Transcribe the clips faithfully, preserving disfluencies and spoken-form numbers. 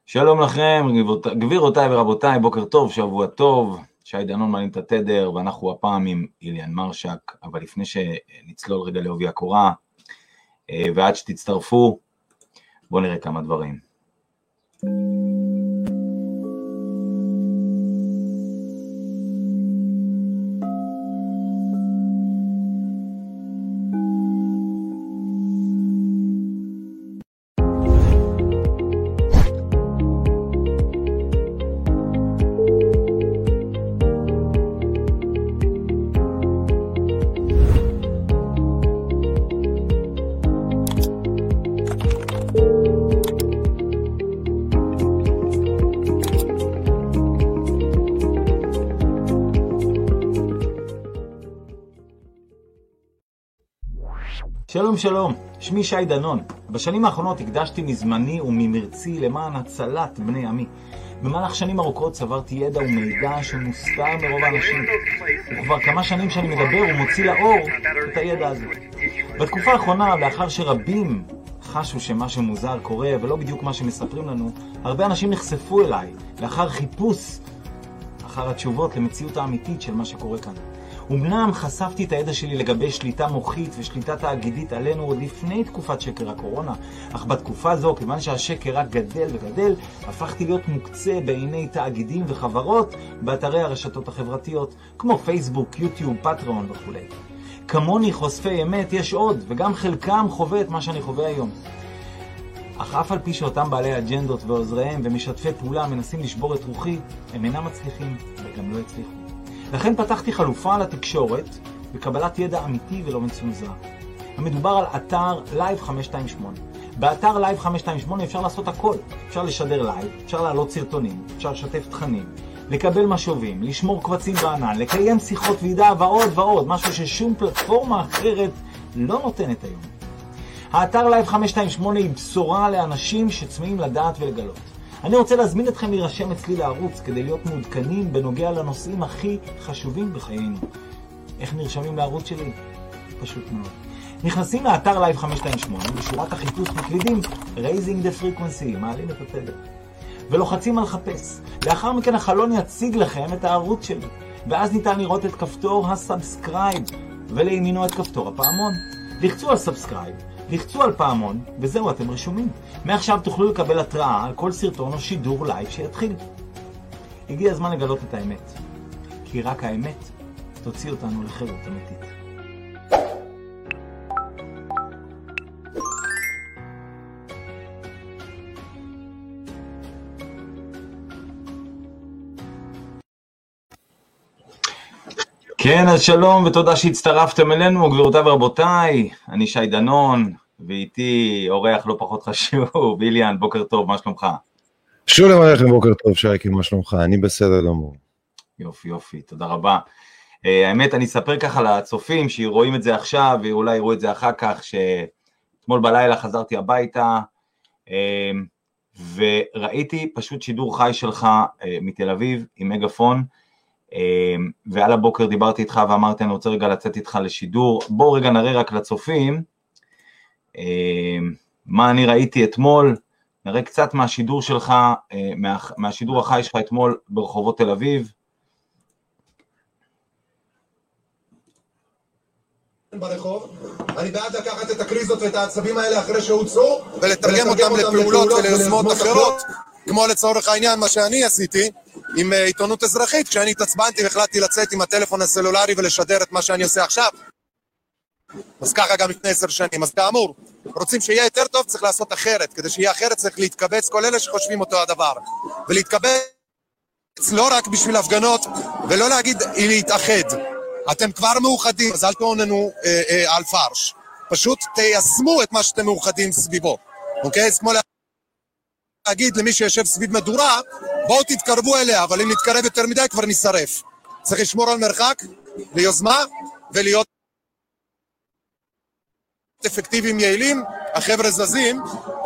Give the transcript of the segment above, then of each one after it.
שלום לכם, גבירותיי ורבותיי, בוקר טוב, שבוע טוב, שי דנון מעלים את התדר, ואנחנו הפעם עם איליאן מרשק, אבל לפני שנצלול רגע לעובי הקורה, ועד שתצטרפו, בואו נראה כמה דברים. שלום שלום, שמי שי דנון. בשנים האחרונות הקדשתי מזמני וממרצי למען הצלת בני עמי. במהלך שנים ארוכות צברתי ידע ומידע שמוסתר מרוב האנשים. וכבר כמה שנים שאני מדבר ומוציא לאור את הידע הזה. בתקופה האחרונה, לאחר שרבים חשו שמשהו מוזר קורה ולא בדיוק מה שמספרים לנו, הרבה אנשים נחשפו אליי לאחר חיפוש אחר התשובות למציאות האמיתית של מה שקורה כאן. אמנם חשפתי את הידע שלי לגבי שליטה מוחית ושליטה תאגידית עלינו עוד לפני תקופת שקר הקורונה, אך בתקופה זו, כיוון שהשקר רק גדל וגדל, הפכתי להיות מוקצה בעיני תאגידים וחברות באתרי הרשתות החברתיות, כמו פייסבוק, יוטיוב, פטריון וכו'. כמוני חושפי אמת יש עוד, וגם חלקם חווה את מה שאני חווה היום. אך אף על פי שאותם בעלי אג'נדות ועוזריהם ומשתפי פעולה מנסים לשבור את רוחי, הם אינם מצליחים וגם לא הצליחו. לכן פתחתי חלופה לתקשורת וקבלת ידע אמיתי ולא מצונזר. המדובר על אתר לייב חמש שתיים שמונה. באתר לייב חמש שתיים שמונה אפשר לעשות הכל. אפשר לשדר לייב, אפשר להעלות סרטונים, אפשר לשתף תכנים, לקבל משובים, לשמור קבצים בענן, לקיים שיחות ועידה ועוד ועוד, משהו ששום פלטפורמה אחרת לא נותנת היום. האתר לייב חמש שתיים שמונה היא בשורה לאנשים שצמאים לדעת ולגלות. אני רוצה להזמין אתכם להירשם אצלי לערוץ כדי להיות מעודכנים בנוגע לנושאים הכי חשובים בחיינו. איך נרשמים לערוץ שלי? פשוט מאוד. נכנסים לאתר לייב חמש שתיים שמונה, בשורת החיפוש מקלידים Raising the Frequency, מעלים את התדר, ולוחצים על חפש. לאחר מכן החלון יציג לכם את הערוץ שלי, ואז ניתן לראות את כפתור הסאבסקרייב, ולימינו את כפתור הפעמון. לחצו על סאבסקרייב, לחצו על פעמון, וזהו, אתם רשומים. מעכשיו תוכלו לקבל התראה על כל סרטון או שידור לייב שיתחיל. הגיע הזמן לגלות את האמת, כי רק האמת תוציא אותנו לחירות אמיתית. כן, אז שלום ותודה שהצטרפתם אלינו, גבירותיי ורבותיי. אני שי דנון, ואיתי אורח לא פחות חשוב, איליאן, בוקר טוב, מה שלומך? שולם עליכם, בוקר טוב, שייקי, מה שלומך? אני בסדר גמור. יופי, יופי, תודה רבה. Uh, האמת, אני אספר ככה לצופים שרואים את זה עכשיו, ואולי יראו את זה אחר כך, שאתמול בלילה חזרתי הביתה, uh, וראיתי פשוט שידור חי שלך uh, מתל אביב עם מגפון, ועל הבוקר דיברתי איתך ואמרתי אני רוצה רגע לצאת איתך לשידור. בואו רגע נראה רק לצופים מה אני ראיתי אתמול, נראה קצת מהשידור שלך, מהשידור החי שלך אתמול ברחובות תל אביב. ברחוב, אני בעד לקחת את הקריזות ואת העצבים האלה אחרי שהוצאו ולתרגם אותם לפעולות וליוזמות אחרות, כמו לצורך העניין מה שאני עשיתי עם עיתונות אזרחית, כשאני התעצבנתי והחלטתי לצאת עם הטלפון הסלולרי ולשדר את מה שאני עושה עכשיו. אז ככה גם לפני עשר שנים. אז כאמור, רוצים שיהיה יותר טוב, צריך לעשות אחרת. כדי שיהיה אחרת צריך להתקבץ כל אלה שחושבים אותו הדבר. ולהתקבץ לא רק בשביל הפגנות, ולא להגיד להתאחד. אתם כבר מאוחדים, אז אל תעוננו אה, אה, על פרש. פשוט תיישמו את מה שאתם מאוחדים סביבו. אוקיי? אז כמו להגיד למי שיושב סביב מדורה, בואו תתקרבו אליה, אבל אם נתקרב יותר מדי כבר נשרף. צריך לשמור על מרחק, ליוזמה, ולהיות אפקטיביים יעילים. החבר'ה זזים.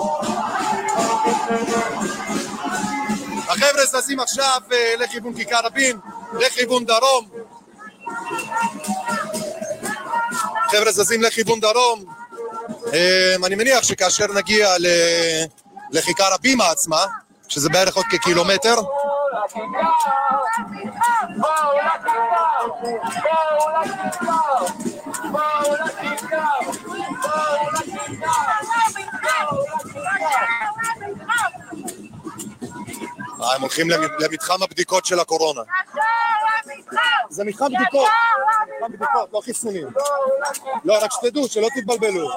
החבר'ה זזים עכשיו לכיוון כיכר רבין, לכיוון דרום. חבר'ה זזים לכיוון דרום. אני מניח שכאשר נגיע לכיכר הבימה עצמה, שזה בערך עוד כקילומטר. הם הולכים למתחם הבדיקות של הקורונה. זה מתחם בדיקות, מתחם בדיקות, לא חיסונים. לא, רק שתדעו, שלא תתבלבלו.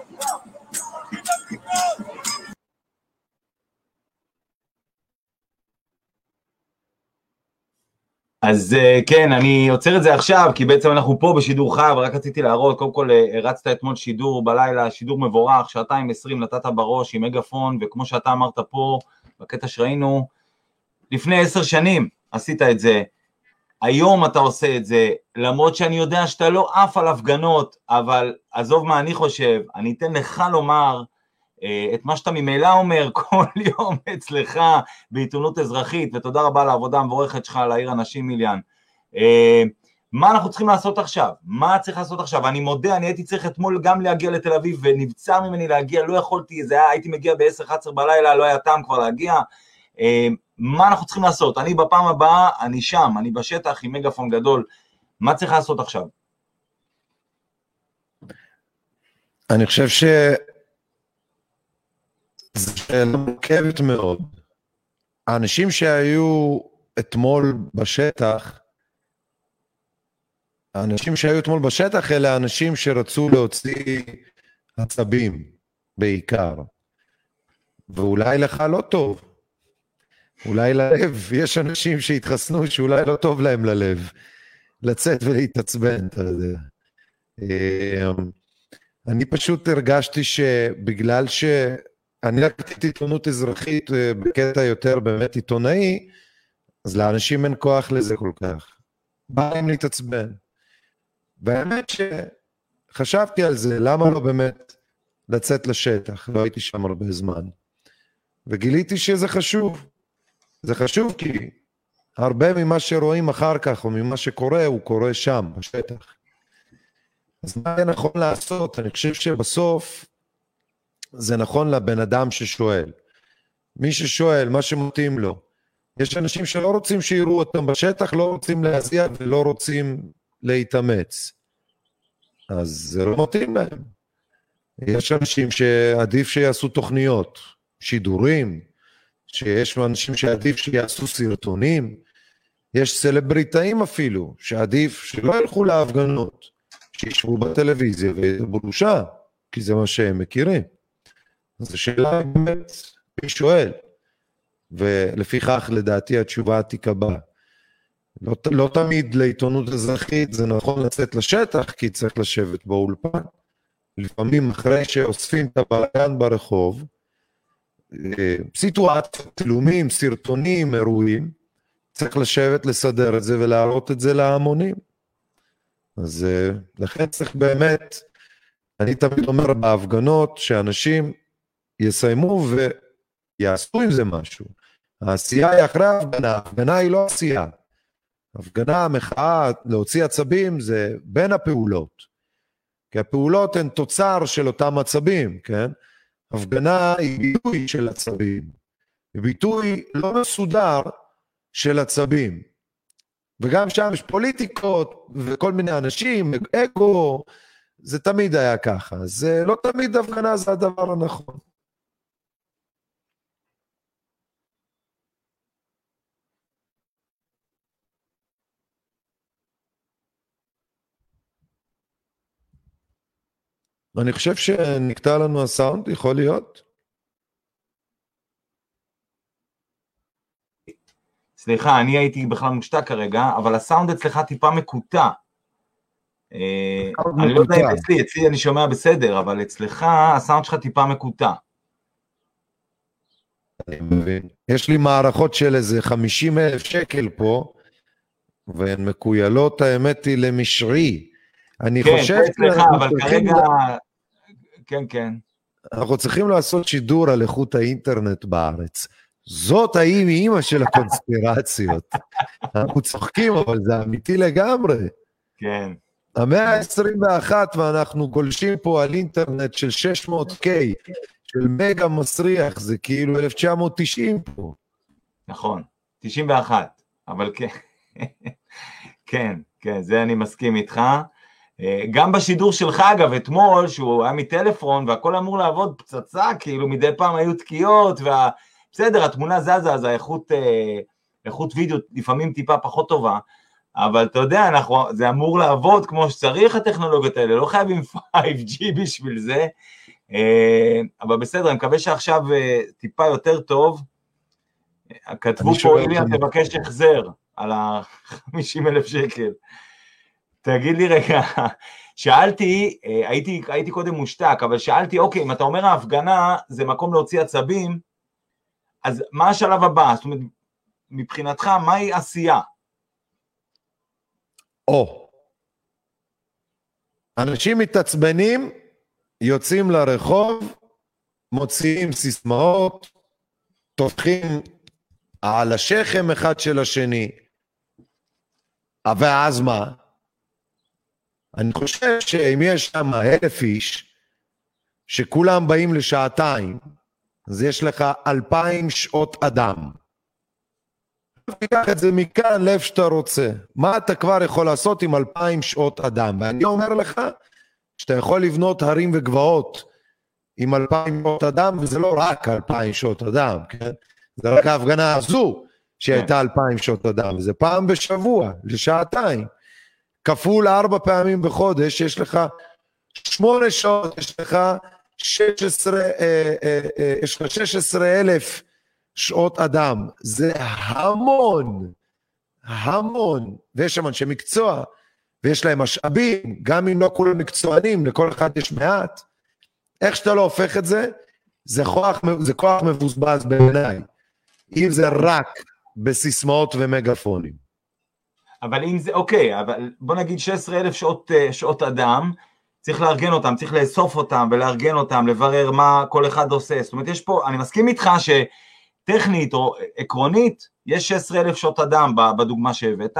אז כן, אני עוצר את זה עכשיו, כי בעצם אנחנו פה בשידור חי, ורק רציתי להראות, קודם כל הרצת אתמול שידור בלילה, שידור מבורך, שעתיים עשרים נתת בראש עם מגפון, וכמו שאתה אמרת פה, בקטע שראינו, לפני עשר שנים עשית את זה, היום אתה עושה את זה, למרות שאני יודע שאתה לא עף על הפגנות, אבל עזוב מה אני חושב, אני אתן לך לומר, את מה שאתה ממילא אומר כל יום אצלך בעיתונות אזרחית, ותודה רבה על העבודה המבורכת שלך להעיר אנשים מיליאן. מה אנחנו צריכים לעשות עכשיו? מה צריך לעשות עכשיו? אני מודה, אני הייתי צריך אתמול גם להגיע לתל אביב, ונבצר ממני להגיע, לא יכולתי, זה היה, הייתי מגיע ב-עשר אחת עשרה בלילה, לא היה טעם כבר להגיע. מה אנחנו צריכים לעשות? אני בפעם הבאה, אני שם, אני בשטח עם מגפון גדול. מה צריך לעשות עכשיו? אני חושב ש... זו שאלה מורכבת מאוד. האנשים שהיו אתמול בשטח, האנשים שהיו אתמול בשטח, אלה האנשים שרצו להוציא עצבים בעיקר. ואולי לך לא טוב. אולי ללב, יש אנשים שהתחסנו שאולי לא טוב להם ללב. לצאת ולהתעצבן, אתה יודע. אני פשוט הרגשתי שבגלל ש... אני לקחתי עיתונות אזרחית בקטע יותר באמת עיתונאי, אז לאנשים אין כוח לזה כל כך. בא להם להתעצבן. והאמת שחשבתי על זה, למה לא באמת לצאת לשטח? לא הייתי שם הרבה זמן. וגיליתי שזה חשוב. זה חשוב כי הרבה ממה שרואים אחר כך, או ממה שקורה, הוא קורה שם, בשטח. אז מה היה נכון לעשות? אני חושב שבסוף, זה נכון לבן אדם ששואל. מי ששואל, מה שמתאים לו. יש אנשים שלא רוצים שיראו אותם בשטח, לא רוצים להזיע ולא רוצים להתאמץ. אז זה לא מתאים להם. יש אנשים שעדיף שיעשו תוכניות, שידורים, שיש אנשים שעדיף שיעשו סרטונים, יש סלבריטאים אפילו, שעדיף שלא ילכו להפגנות, שישבו בטלוויזיה וידברו שם, כי זה מה שהם מכירים. אז השאלה באמת, מי שואל, ולפיכך לדעתי התשובה תיקבע. לא, לא תמיד לעיתונות אזרחית זה נכון לצאת לשטח, כי צריך לשבת באולפן. לפעמים אחרי שאוספים את הבלגן ברחוב, סיטואציות, תלומים, סרטונים, אירועים, צריך לשבת, לסדר את זה ולהראות את זה להמונים. אז לכן צריך באמת, אני תמיד אומר בהפגנות שאנשים יסיימו ויעשו עם זה משהו. העשייה היא אחרי ההפגנה, ההפגנה היא לא עשייה. הפגנה, המחאה, להוציא עצבים זה בין הפעולות. כי הפעולות הן תוצר של אותם עצבים, כן? הפגנה היא ביטוי של עצבים. היא ביטוי לא מסודר של עצבים. וגם שם יש פוליטיקות וכל מיני אנשים, אגו, זה תמיד היה ככה. זה לא תמיד הפגנה זה הדבר הנכון. אני חושב שנקטע לנו הסאונד, יכול להיות? סליחה, אני הייתי בכלל מושתק כרגע, אבל הסאונד אצלך טיפה מקוטע. אני לא יודע אם אצלי, אצלי אני שומע בסדר, אבל אצלך הסאונד שלך טיפה מקוטע. אני מבין. יש לי מערכות של איזה חמישים אלף שקל פה, והן מקוילות, האמת היא, למשרי. אני כן, חושב... כן, אצלך, אבל כרגע... כן, כן. אנחנו צריכים לעשות שידור על איכות האינטרנט בארץ. זאת האם היא אימא של הקונספירציות. אנחנו צוחקים, אבל זה אמיתי לגמרי. כן. המאה ה-עשרים ואחת, ואנחנו גולשים פה על אינטרנט של שש מאות קיי, של מגה מסריח, זה כאילו אלף תשע מאות תשעים פה. נכון, תשעים ואחת, אבל כן, כן, כן, זה אני מסכים איתך. גם בשידור שלך, אגב, אתמול, שהוא היה מטלפון, והכל אמור לעבוד פצצה, כאילו מדי פעם היו תקיעות, וה... בסדר, התמונה זזה, אז האיכות, איכות וידאו לפעמים טיפה פחות טובה, אבל אתה יודע, אנחנו, זה אמור לעבוד כמו שצריך הטכנולוגיות האלה, לא חייבים פייב ג'י בשביל זה, אבל בסדר, אני מקווה שעכשיו טיפה יותר טוב, כתבו פה, איליה, תבקש החזר על ה-חמישים אלף שקל. תגיד לי רגע, שאלתי, הייתי, הייתי קודם מושתק, אבל שאלתי, אוקיי, אם אתה אומר ההפגנה, זה מקום להוציא עצבים, אז מה השלב הבא? זאת אומרת, מבחינתך, מהי עשייה? או, אנשים מתעצבנים, יוצאים לרחוב, מוציאים סיסמאות, טופחים על השכם אחד של השני, ואז מה? אני חושב שאם יש שם אלף איש, שכולם באים לשעתיים, אז יש לך אלפיים שעות אדם. תיקח את זה מכאן לב שאתה רוצה. מה אתה כבר יכול לעשות עם אלפיים שעות אדם? ואני אומר לך, שאתה יכול לבנות הרים וגבעות עם אלפיים שעות אדם, וזה לא רק אלפיים שעות אדם, כן? זה רק ההפגנה הזו שהייתה אלפיים שעות אדם, וזה פעם בשבוע, לשעתיים. כפול ארבע פעמים בחודש, יש לך שמונה שעות, יש לך שש עשרה, אה, אה, אה, יש לך שש עשרה אלף שעות אדם, זה המון, המון, ויש שם אנשי מקצוע, ויש להם משאבים, גם אם לא כולם מקצוענים, לכל אחד יש מעט, איך שאתה לא הופך את זה, זה כוח, זה כוח מבוזבז בעיניי, אם זה רק בסיסמאות ומגפונים. אבל אם זה, אוקיי, אבל בוא נגיד שש עשרה אלף שעות, שעות אדם, צריך לארגן אותם, צריך לאסוף אותם ולארגן אותם, לברר מה כל אחד עושה. זאת אומרת, יש פה, אני מסכים איתך שטכנית או עקרונית, יש שש עשרה אלף שעות אדם בדוגמה שהבאת.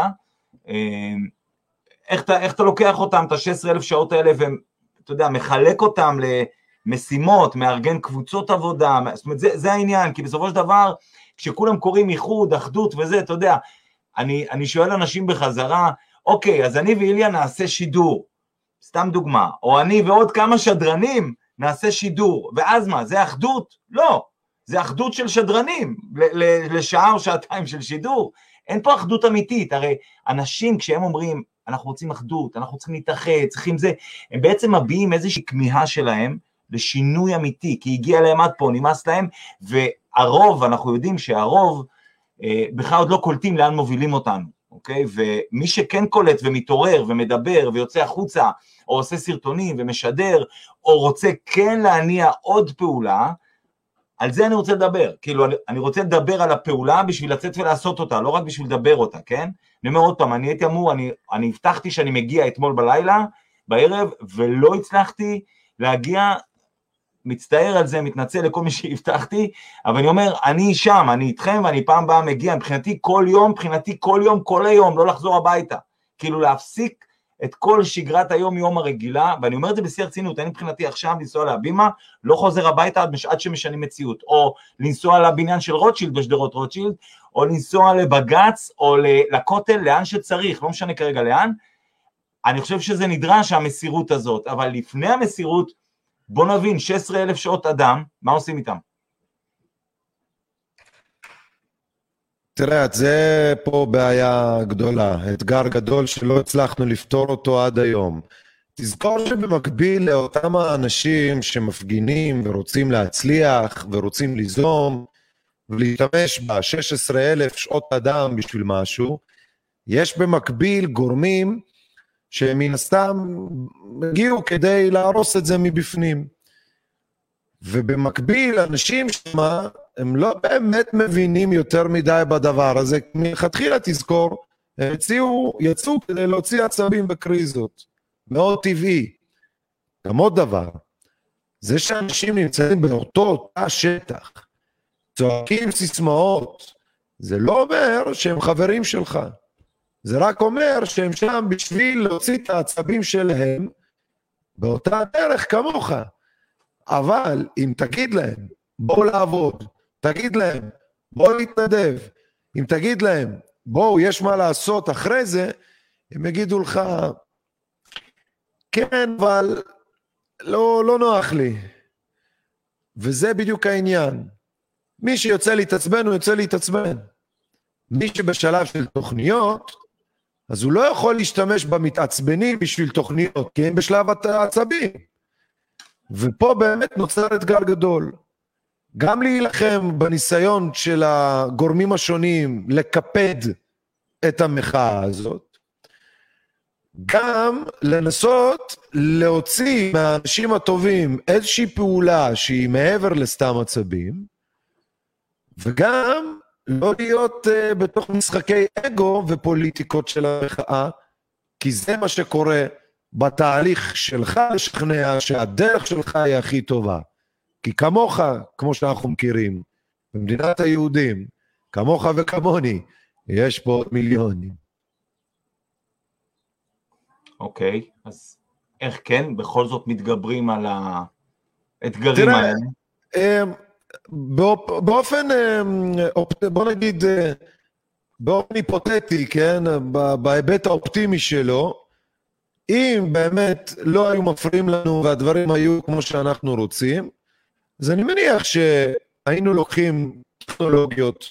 איך אתה, איך אתה לוקח אותם, את ה-שש עשרה אלף שעות האלה, ואתה יודע, מחלק אותם למשימות, מארגן קבוצות עבודה, זאת אומרת, זה, זה העניין, כי בסופו של דבר, כשכולם קוראים איחוד, אחדות וזה, אתה יודע, אני, אני שואל אנשים בחזרה, אוקיי, אז אני ואיליה נעשה שידור, סתם דוגמה, או אני ועוד כמה שדרנים נעשה שידור, ואז מה, זה אחדות? לא, זה אחדות של שדרנים, ל- ל- לשעה או שעתיים של שידור, אין פה אחדות אמיתית, הרי אנשים כשהם אומרים, אנחנו רוצים אחדות, אנחנו צריכים להתאחד, צריכים זה, הם בעצם מביאים איזושהי כמיהה שלהם, לשינוי אמיתי, כי הגיע להם עד פה, נמאס להם, והרוב, אנחנו יודעים שהרוב, אה, בכלל עוד לא קולטים לאן מובילים אותנו, אוקיי? ומי שכן קולט ומתעורר ומדבר ויוצא החוצה, או עושה סרטונים ומשדר, או רוצה כן להניע עוד פעולה, על זה אני רוצה לדבר, כאילו אני, אני רוצה לדבר על הפעולה בשביל לצאת ולעשות אותה, לא רק בשביל לדבר אותה, כן? אני אומר עוד פעם, אני הייתי אמור, אני, אני הבטחתי שאני מגיע אתמול בלילה, בערב, ולא הצלחתי להגיע, מצטער על זה, מתנצל לכל מי שהבטחתי, אבל אני אומר, אני שם, אני איתכם, ואני פעם באה מגיע, מבחינתי כל יום, מבחינתי כל יום, כל היום, לא לחזור הביתה, כאילו להפסיק את כל שגרת היום יום הרגילה, ואני אומר את זה בשיא הרצינות, אני מבחינתי עכשיו לנסוע להבימה, לא חוזר הביתה עד, עד שמשנים מציאות, או לנסוע לבניין של רוטשילד בשדרות רוטשילד, או לנסוע לבגץ, או לכותל, לאן שצריך, לא משנה כרגע לאן, אני חושב שזה נדרש המסירות הזאת, אבל לפני המסירות, בוא נבין, שש עשרה אלף שעות אדם, מה עושים איתם? תראה, זה פה בעיה גדולה, אתגר גדול שלא הצלחנו לפתור אותו עד היום. תזכור שבמקביל לאותם האנשים שמפגינים ורוצים להצליח ורוצים ליזום ולהשתמש ב-שש עשרה אלף שעות אדם בשביל משהו, יש במקביל גורמים שמן הסתם הגיעו כדי להרוס את זה מבפנים. ובמקביל אנשים שמה, הם לא באמת מבינים יותר מדי בדבר הזה, מלכתחילה תזכור, הם יצאו, יצאו כדי להוציא עצבים בקריזות, מאוד טבעי. גם עוד דבר, זה שאנשים נמצאים באותו תא שטח, צועקים סיסמאות, זה לא אומר שהם חברים שלך, זה רק אומר שהם שם בשביל להוציא את העצבים שלהם, באותה דרך כמוך. אבל אם תגיד להם, בואו לעבוד, תגיד להם, בואו להתנדב, אם תגיד להם, בואו, יש מה לעשות אחרי זה, הם יגידו לך, כן, אבל לא, לא נוח לי. וזה בדיוק העניין. מי שיוצא להתעצבן, הוא יוצא להתעצבן. מי שבשלב של תוכניות, אז הוא לא יכול להשתמש במתעצבנים בשביל תוכניות, כי הם בשלב העצבים. ופה באמת נוצר אתגר גדול. גם להילחם בניסיון של הגורמים השונים לקפד את המחאה הזאת, גם לנסות להוציא מהאנשים הטובים איזושהי פעולה שהיא מעבר לסתם עצבים, וגם לא להיות uh, בתוך משחקי אגו ופוליטיקות של המחאה, כי זה מה שקורה בתהליך שלך לשכנע שהדרך שלך היא הכי טובה. כי כמוך, כמו שאנחנו מכירים, במדינת היהודים, כמוך וכמוני, יש פה עוד מיליונים. אוקיי, אז איך כן? בכל זאת מתגברים על האתגרים האלה? תראה, באופן, בוא נגיד, באופן היפותטי, כן, בהיבט האופטימי שלו, אם באמת לא היו מפריעים לנו והדברים היו כמו שאנחנו רוצים, אז אני מניח שהיינו לוקחים טכנולוגיות,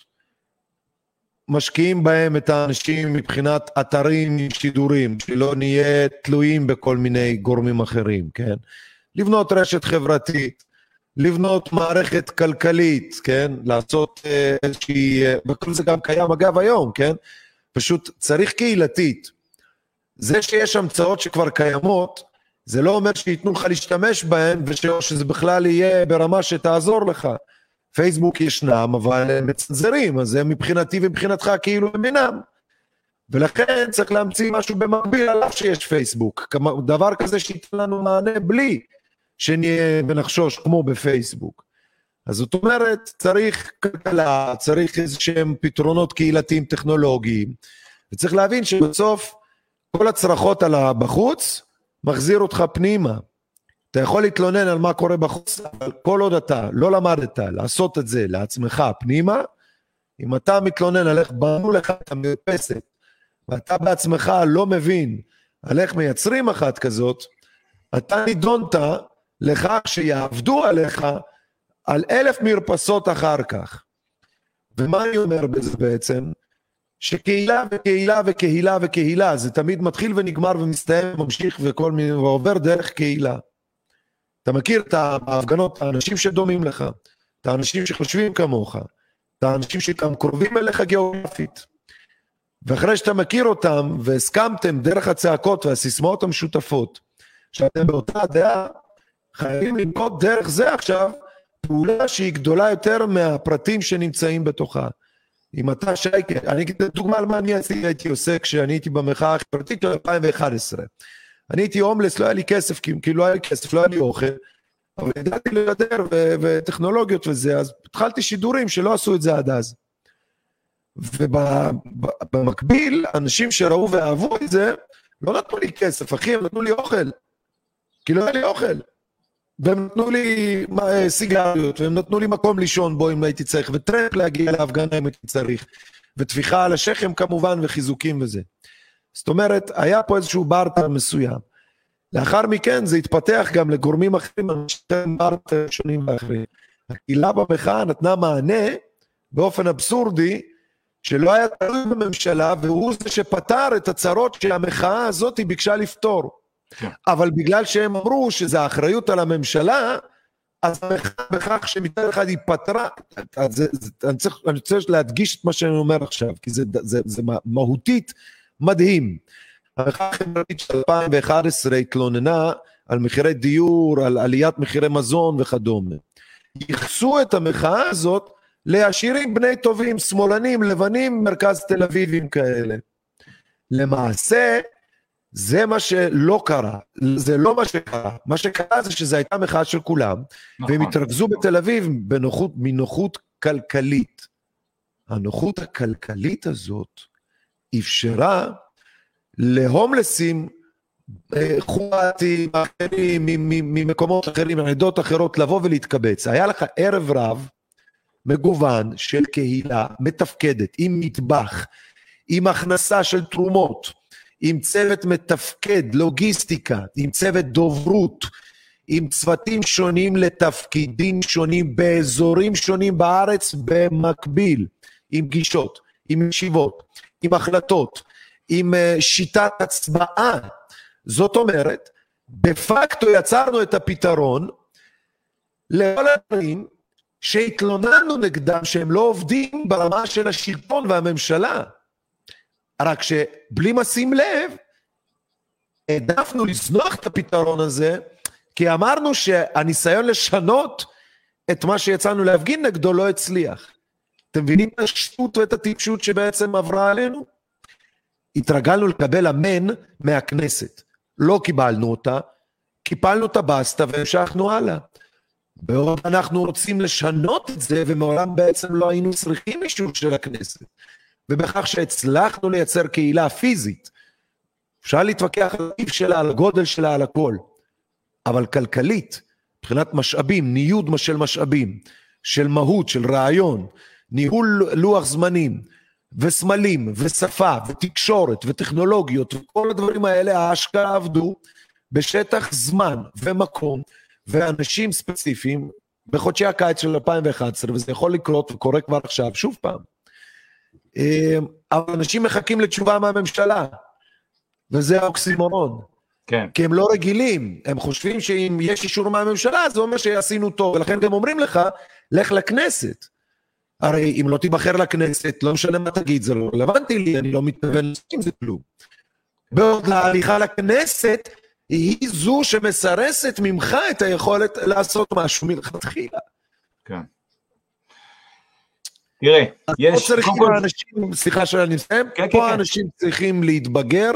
משקיעים בהם את האנשים מבחינת אתרים שידורים, שלא נהיה תלויים בכל מיני גורמים אחרים, כן? לבנות רשת חברתית, לבנות מערכת כלכלית, כן? לעשות איזושהי, וכל זה גם קיים אגב היום, כן? פשוט צריך קהילתית. זה שיש המצאות שכבר קיימות, זה לא אומר שייתנו לך להשתמש בהן, ושזה בכלל יהיה ברמה שתעזור לך. פייסבוק ישנם, אבל הם מצנזרים, אז הם מבחינתי ומבחינתך כאילו הם אינם. ולכן צריך להמציא משהו במקביל עליו שיש פייסבוק. דבר כזה שייתן לנו מענה בלי שנהיה ונחשוש כמו בפייסבוק. אז זאת אומרת, צריך כלכלה, צריך איזשהם פתרונות קהילתיים טכנולוגיים, וצריך להבין שבסוף כל הצרחות על בחוץ מחזיר אותך פנימה. אתה יכול להתלונן על מה קורה בחוץ, אבל כל עוד אתה לא למדת לעשות את זה לעצמך פנימה, אם אתה מתלונן על איך בנו לך את המרפסת, ואתה בעצמך לא מבין על איך מייצרים אחת כזאת, אתה נידונת לכך שיעבדו עליך על אלף מרפסות אחר כך. ומה אני אומר בזה בעצם? שקהילה וקהילה וקהילה וקהילה, זה תמיד מתחיל ונגמר ומסתיים וממשיך וכל מיני, ועובר דרך קהילה. אתה מכיר את ההפגנות, האנשים שדומים לך, את האנשים שחושבים כמוך, את האנשים שאתם קרובים אליך גיאוגרפית. ואחרי שאתה מכיר אותם והסכמתם דרך הצעקות והסיסמאות המשותפות, שאתם באותה דעה, חייבים לנקוט דרך זה עכשיו, פעולה שהיא גדולה יותר מהפרטים שנמצאים בתוכה. אם אתה שייקה, אני אגיד דוגמה על מה אני הייתי עושה כשאני הייתי במחאה החברתית של אלפיים ואחת עשרה. אני הייתי הומלס, לא היה לי כסף, כי לא היה לי כסף, לא היה לי אוכל, אבל ידעתי לדבר וטכנולוגיות וזה, אז התחלתי שידורים שלא עשו את זה עד אז. ובמקביל, אנשים שראו ואהבו את זה, לא נתנו לי כסף, אחי, הם נתנו לי אוכל, כי לא היה לי אוכל. והם נתנו לי סיגריות, והם נתנו לי מקום לישון בו אם הייתי צריך, וטרק להגיע להפגנה אם הייתי צריך, ותפיחה על השכם כמובן, וחיזוקים וזה. זאת אומרת, היה פה איזשהו ברטר מסוים. לאחר מכן זה התפתח גם לגורמים אחרים, אנשים ברטר שונים ואחרים. הקהילה במחאה נתנה מענה באופן אבסורדי, שלא היה תלוי בממשלה, והוא זה שפתר את הצרות שהמחאה הזאת היא ביקשה לפתור. אבל בגלל שהם אמרו שזה האחריות על הממשלה, אז המחאה בכך שמצד אחד היא פתרה, זה, זה, אני, צריך, אני רוצה להדגיש את מה שאני אומר עכשיו, כי זה, זה, זה מהותית מדהים. המחאה החברתית של אלפיים ואחת עשרה התלוננה על מחירי דיור, על עליית מחירי מזון וכדומה. ייחסו את המחאה הזאת לעשירים בני טובים, שמאלנים, לבנים, מרכז תל אביבים כאלה. למעשה, זה מה שלא קרה, זה לא מה שקרה, מה שקרה זה שזה הייתה מחאה של כולם, נכון. והם התרכזו בתל אביב בנוחות, מנוחות כלכלית. הנוחות הכלכלית הזאת אפשרה להומלסים, חואטים, ממקומות אחרים, מעדות אחרות, לבוא ולהתקבץ. היה לך ערב רב, מגוון של קהילה מתפקדת, עם מטבח, עם הכנסה של תרומות, עם צוות מתפקד, לוגיסטיקה, עם צוות דוברות, עם צוותים שונים לתפקידים שונים באזורים שונים בארץ במקביל, עם גישות, עם ישיבות, עם החלטות, עם שיטת הצבעה. זאת אומרת, בפקטו יצרנו את הפתרון לכל הדברים שהתלוננו נגדם שהם לא עובדים ברמה של השלטון והממשלה. רק שבלי משים לב, העדפנו לזנוח את הפתרון הזה, כי אמרנו שהניסיון לשנות את מה שיצאנו להפגין נגדו לא הצליח. אתם מבינים את השטות ואת הטיפשות שבעצם עברה עלינו? התרגלנו לקבל אמן מהכנסת. לא קיבלנו אותה, קיפלנו את הבסטה והמשכנו הלאה. בעוד אנחנו רוצים לשנות את זה, ומעולם בעצם לא היינו צריכים אישור של הכנסת. ובכך שהצלחנו לייצר קהילה פיזית, אפשר להתווכח על הטיב שלה, על הגודל שלה, על הכל. אבל כלכלית, מבחינת משאבים, ניוד של משאבים, של מהות, של רעיון, ניהול לוח זמנים, וסמלים, ושפה, ותקשורת, וטכנולוגיות, וכל הדברים האלה, ההשקעה עבדו בשטח זמן ומקום, ואנשים ספציפיים, בחודשי הקיץ של אלפיים ואחת עשרה, וזה יכול לקרות וקורה כבר עכשיו, שוב פעם. אבל אנשים מחכים לתשובה מהממשלה, וזה האוקסימורון. כן. כי הם לא רגילים, הם חושבים שאם יש אישור מהממשלה, זה אומר שעשינו טוב, ולכן גם אומרים לך, לך לכנסת. הרי אם לא תיבחר לכנסת, לא משנה מה תגיד, זה לא רלוונטי לי, אני לא מתכוון עם זה כלום. בעוד להליכה לכנסת, היא זו שמסרסת ממך את היכולת לעשות משהו מלכתחילה. כן. תראה, יש... צריכים כל... אנשים, סליחה שאני מסיים, כן, פה כן, אנשים כן. צריכים להתבגר,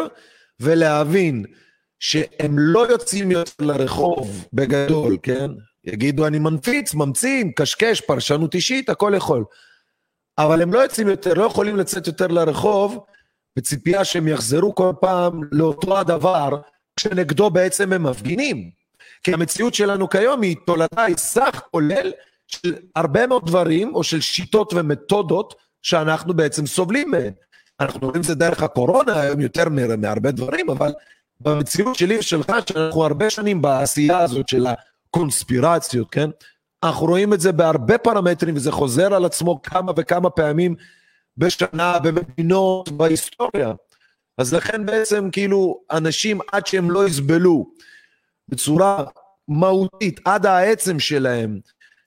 ולהבין שהם לא יוצאים יותר לרחוב בגדול, כן? יגידו אני מנפיץ, ממציא, קשקש, פרשנות אישית, הכל יכול. אבל הם לא יוצאים יותר, לא יכולים לצאת יותר לרחוב, בציפייה שהם יחזרו כל פעם לאותו הדבר, שנגדו בעצם הם מפגינים. כי המציאות שלנו כיום היא תולדה, היא סך כולל של הרבה מאוד דברים, או של שיטות ומתודות, שאנחנו בעצם סובלים מהן. אנחנו רואים זה דרך הקורונה, היום יותר מהרבה דברים, אבל במציאות שלי ושלך, שאנחנו הרבה שנים בעשייה הזאת של הקונספירציות, כן? אנחנו רואים את זה בהרבה פרמטרים, וזה חוזר על עצמו כמה וכמה פעמים בשנה, במדינות, בהיסטוריה. אז לכן בעצם כאילו אנשים עד שהם לא יסבלו בצורה מהותית, עד העצם שלהם,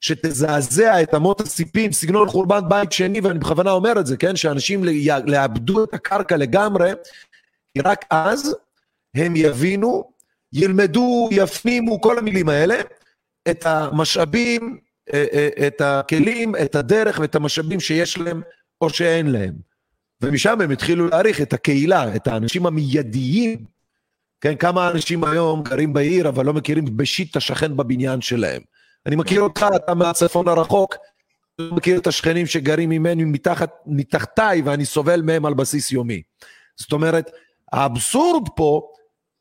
שתזעזע את אמות הסיפים, סגנון חורבן בית שני, ואני בכוונה אומר את זה, כן? שאנשים לאבדו את הקרקע לגמרי, רק אז הם יבינו, ילמדו, יפנימו, כל המילים האלה, את המשאבים, את הכלים, את הדרך ואת המשאבים שיש להם או שאין להם. ומשם הם התחילו להעריך את הקהילה, את האנשים המיידיים, כן? כמה אנשים היום גרים בעיר, אבל לא מכירים בשיט השכן בבניין שלהם. אני מכיר אותך, אתה מהצפון הרחוק, לא מכיר את השכנים שגרים ממני מתחת, מתחתיי, ואני סובל מהם על בסיס יומי. זאת אומרת, האבסורד פה,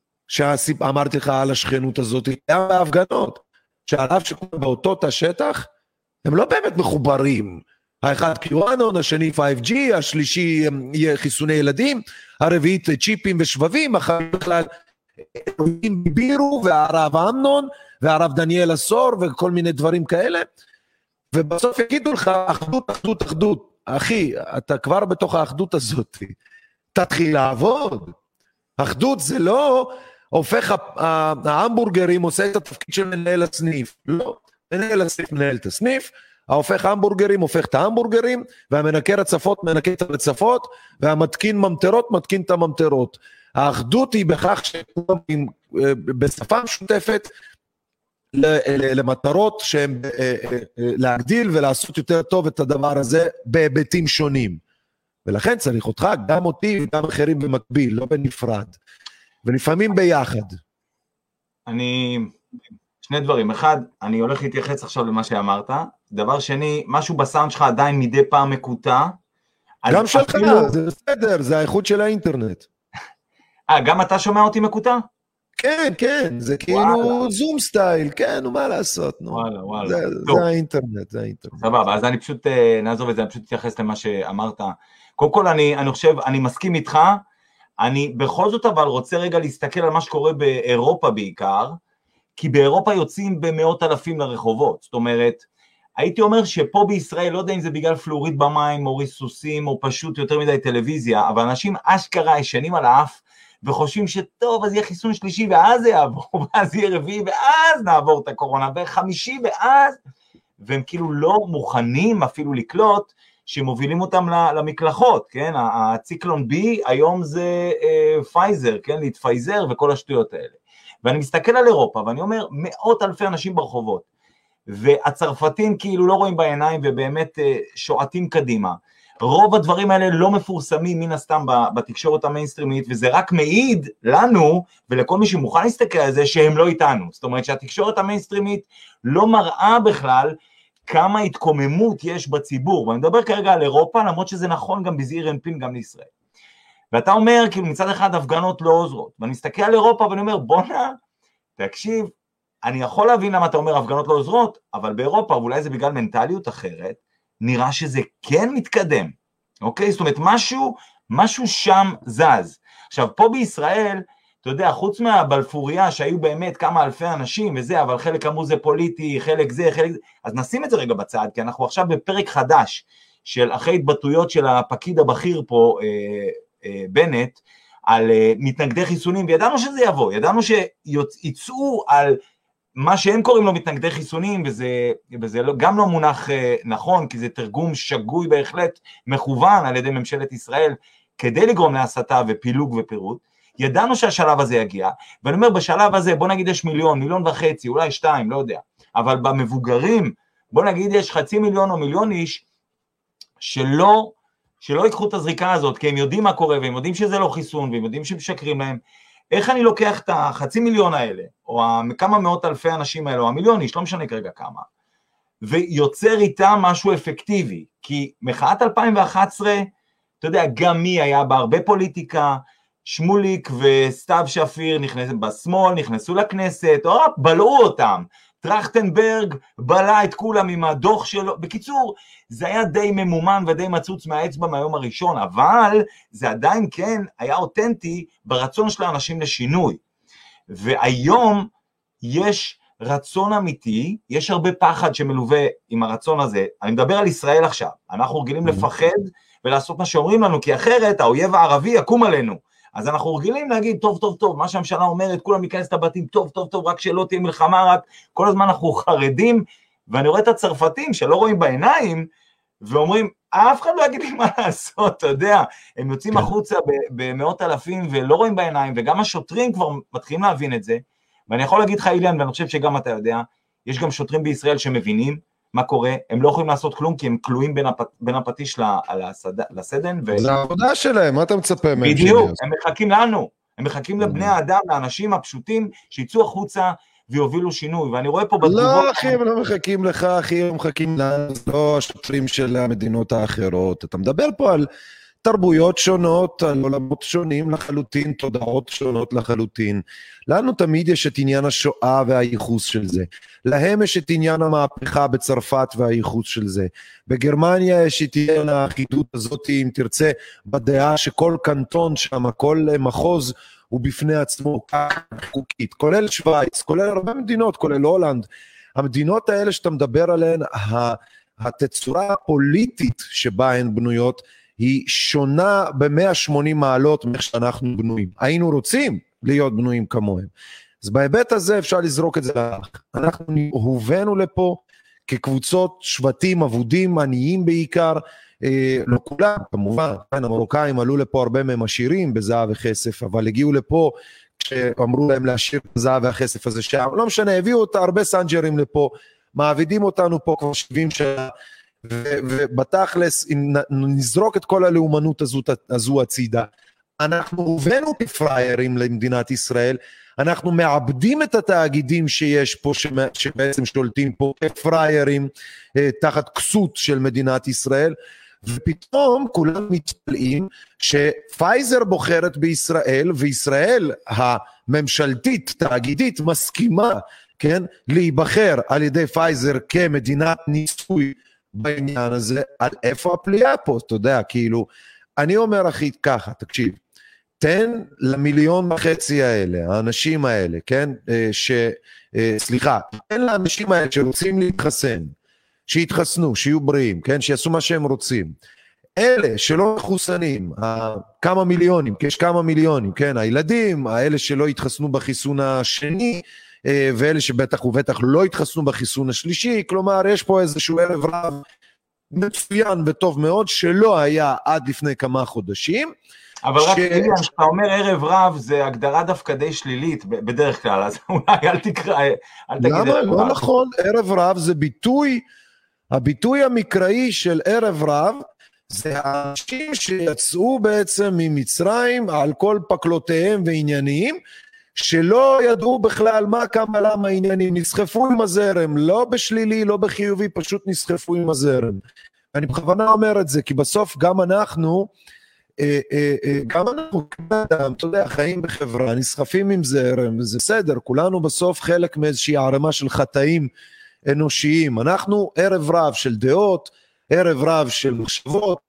שאמרתי לך על השכנות הזאת, היה בהפגנות, שעליו שקורה באותו השטח, הם לא באמת מחוברים. האחד קיואנון, השני פייב ג'י, השלישי יהיה חיסוני ילדים, הרביעית צ'יפים ושבבים, אחר בכלל אלוהים בירו, והרב אמנון, והרב דניאל אסור, וכל מיני דברים כאלה, ובסוף יגידו לך, אחדות, אחדות, אחדות. אחי, אתה כבר בתוך האחדות הזאת, תתחיל לעבוד. אחדות זה לא הופך, ההמבורגרים עושה את התפקיד של מנהל הסניף. לא, מנהל הסניף מנהל את הסניף, ההופך המבורגרים הופך את ההמבורגרים, והמנקה רצפות מנקה את הרצפות, והמתקין ממטרות מתקין את הממטרות. האחדות היא בכך שבשפה משותפת, למטרות שהן להגדיל ולעשות יותר טוב את הדבר הזה בהיבטים שונים. ולכן צריך אותך, גם אותי וגם אחרים במקביל, לא בנפרד. ולפעמים ביחד. אני, שני דברים. אחד, אני הולך להתייחס עכשיו למה שאמרת. דבר שני, משהו בסאונד שלך עדיין מדי פעם מקוטע. גם שלך, אפילו... זה בסדר, זה האיכות של האינטרנט. אה, גם אתה שומע אותי מקוטע? כן, כן, זה כאילו זום סטייל, כן, ומה לעשות, נו. וואלה, וואלה. זה, זה האינטרנט, זה האינטרנט. סבבה, אז אני פשוט נעזוב את זה, אני פשוט אתייחס למה שאמרת. קודם כל, אני, אני חושב, אני מסכים איתך, אני בכל זאת אבל רוצה רגע להסתכל על מה שקורה באירופה בעיקר, כי באירופה יוצאים במאות אלפים לרחובות, זאת אומרת, הייתי אומר שפה בישראל, לא יודע אם זה בגלל פלורית במים, או ריסוסים, או פשוט יותר מדי טלוויזיה, אבל אנשים אשכרה ישנים על האף, וחושבים שטוב, אז יהיה חיסון שלישי, ואז זה יעבור, ואז יהיה רביעי, ואז נעבור את הקורונה, וחמישי, ואז, והם כאילו לא מוכנים אפילו לקלוט, שמובילים אותם למקלחות, כן? הציקלון בי, היום זה אה, פייזר, כן? להתפייזר וכל השטויות האלה. ואני מסתכל על אירופה, ואני אומר, מאות אלפי אנשים ברחובות, והצרפתים כאילו לא רואים בעיניים, ובאמת אה, שועטים קדימה. רוב הדברים האלה לא מפורסמים מן הסתם בתקשורת המיינסטרימית, וזה רק מעיד לנו, ולכל מי שמוכן להסתכל על זה, שהם לא איתנו. זאת אומרת שהתקשורת המיינסטרימית לא מראה בכלל, כמה התקוממות יש בציבור, ואני מדבר כרגע על אירופה, למרות שזה נכון גם בזעיר אנפין גם לישראל. ואתה אומר, כאילו מצד אחד הפגנות לא עוזרות, ואני מסתכל על אירופה ואני אומר, בונה, תקשיב, אני יכול להבין למה אתה אומר הפגנות לא עוזרות, אבל באירופה, ואולי זה בגלל מנטליות אחרת, נראה שזה כן מתקדם, אוקיי? זאת אומרת, משהו, משהו שם זז. עכשיו, פה בישראל, אתה יודע, חוץ מהבלפוריה שהיו באמת כמה אלפי אנשים וזה, אבל חלק אמרו זה פוליטי, חלק זה, חלק זה, אז נשים את זה רגע בצד, כי אנחנו עכשיו בפרק חדש, של אחרי התבטאויות של הפקיד הבכיר פה, אה, אה, בנט, על אה, מתנגדי חיסונים, וידענו שזה יבוא, ידענו שיצאו על מה שהם קוראים לו מתנגדי חיסונים, וזה, וזה לא, גם לא מונח אה, נכון, כי זה תרגום שגוי בהחלט, מכוון על ידי ממשלת ישראל, כדי לגרום להסתה ופילוג ופירוט, ידענו שהשלב הזה יגיע, ואני אומר בשלב הזה, בוא נגיד יש מיליון, מיליון וחצי, אולי שתיים, לא יודע, אבל במבוגרים, בוא נגיד יש חצי מיליון או מיליון איש, שלא, שלא ייקחו את הזריקה הזאת, כי הם יודעים מה קורה, והם יודעים שזה לא חיסון, והם יודעים שמשקרים להם, איך אני לוקח את החצי מיליון האלה, או כמה מאות אלפי אנשים האלה, או המיליון איש, לא משנה כרגע כמה, ויוצר איתם משהו אפקטיבי, כי מחאת אלפיים ואחת עשרה, אתה יודע, גם מי היה בהרבה פוליטיקה, שמוליק וסתיו שפיר נכנסו בשמאל, נכנסו לכנסת, או בלעו אותם, טרכטנברג בלע את כולם עם הדוח שלו, בקיצור, זה היה די ממומן ודי מצוץ מהאצבע מהיום הראשון, אבל זה עדיין כן היה אותנטי ברצון של האנשים לשינוי, והיום יש רצון אמיתי, יש הרבה פחד שמלווה עם הרצון הזה, אני מדבר על ישראל עכשיו, אנחנו רגילים לפחד ולעשות מה שאומרים לנו, כי אחרת האויב הערבי יקום עלינו, אז אנחנו רגילים להגיד, טוב, טוב, טוב, מה שהממשלה אומרת, כולם ייכנס את הבתים, טוב, טוב, טוב, רק שלא תהיה מלחמה, רק כל הזמן אנחנו חרדים, ואני רואה את הצרפתים שלא רואים בעיניים, ואומרים, אף אחד לא יגיד לי מה לעשות, אתה יודע, הם יוצאים החוצה במאות אלפים, ולא רואים בעיניים, וגם השוטרים כבר מתחילים להבין את זה, ואני יכול להגיד לך, אילן, ואני חושב שגם אתה יודע, יש גם שוטרים בישראל שמבינים, מה קורה, הם לא יכולים לעשות כלום, כי הם כלואים בין, הפ... בין הפטיש לסדן. ו... זה העבודה שלהם, מה אתה מצפה מהם? בדיוק, הם מחכים לנו, הם מחכים לבני האדם, לאנשים הפשוטים, שיצאו החוצה ויובילו שינוי, ואני רואה פה בתגובות... לא, אחי, הם לא מחכים לך, אחי, הם מחכים לנו, לא השוטרים של המדינות האחרות, אתה מדבר פה על תרבויות שונות, על עולמות שונים לחלוטין, תודעות שונות לחלוטין. לנו תמיד יש את עניין השואה והייחוס של זה. להם יש את עניין המהפכה בצרפת והייחוס של זה. בגרמניה יש את עניין האחידות הזאת, אם תרצה, בדעה שכל קנטון שם, כל מחוז הוא בפני עצמו חוקית, כולל שוויץ, כולל הרבה מדינות, כולל הולנד. המדינות האלה שאתה מדבר עליהן, התצורה הפוליטית שבה הן בנויות, היא שונה ב-מאה ושמונים מעלות מאיך שאנחנו בנויים. היינו רוצים להיות בנויים כמוהם. אז בהיבט הזה אפשר לזרוק את זה לך. אנחנו הובאנו לפה כקבוצות שבטים אבודים, עניים בעיקר, אה, לא כולם, כמובן, המרוקאים עלו לפה הרבה מהם עשירים בזהב וכסף, אבל הגיעו לפה כשאמרו להם להשאיר את הזהב והכסף הזה שם, לא משנה, הביאו אותה הרבה סנג'רים לפה, מעבידים אותנו פה כבר שבעים שנה, ובתכלס, אם נזרוק את כל הלאומנות הזו, הזו הצידה, אנחנו הובאנו כפריירים למדינת ישראל, אנחנו מאבדים את התאגידים שיש פה, שבעצם שולטים פה כפריירים, תחת כסות של מדינת ישראל, ופתאום כולם מתפלאים שפייזר בוחרת בישראל, וישראל הממשלתית, תאגידית, מסכימה, כן, להיבחר על ידי פייזר כמדינת ניסוי בעניין הזה. על איפה הפליאה פה, אתה יודע, כאילו, אני אומר אחי ככה, תקשיב, תן למיליון וחצי האלה, האנשים האלה, כן, ש, סליחה, תן לאנשים האלה שרוצים להתחסן, שיתחסנו, שיהיו בריאים, כן, שיעשו מה שהם רוצים. אלה שלא מחוסנים, כמה מיליונים, יש כמה מיליונים, כן, הילדים, האלה שלא התחסנו בחיסון השני, ואלה שבטח ובטח לא התחסנו בחיסון השלישי, כלומר, יש פה איזשהו ערב רב מצוין וטוב מאוד, שלא היה עד לפני כמה חודשים. אבל רק אילן, כשאתה אומר ערב רב, זה הגדרה דווקא די שלילית, בדרך כלל, אז אולי אל תקרא, אל תגיד ערב רב. למה? לא נכון, ערב רב זה ביטוי, הביטוי המקראי של ערב רב, זה האנשים שיצאו בעצם ממצרים, על כל פקלותיהם ועניינים, שלא ידעו בכלל מה, כמה, למה העניינים, נסחפו עם הזרם, לא בשלילי, לא בחיובי, פשוט נסחפו עם הזרם. אני בכוונה אומר את זה, כי בסוף גם אנחנו, גם אנחנו כאדם, אתה יודע, חיים בחברה, נסחפים עם זרם, וזה בסדר, כולנו בסוף חלק מאיזושהי ערמה של חטאים אנושיים, אנחנו ערב רב של דעות, ערב רב של מחשבות,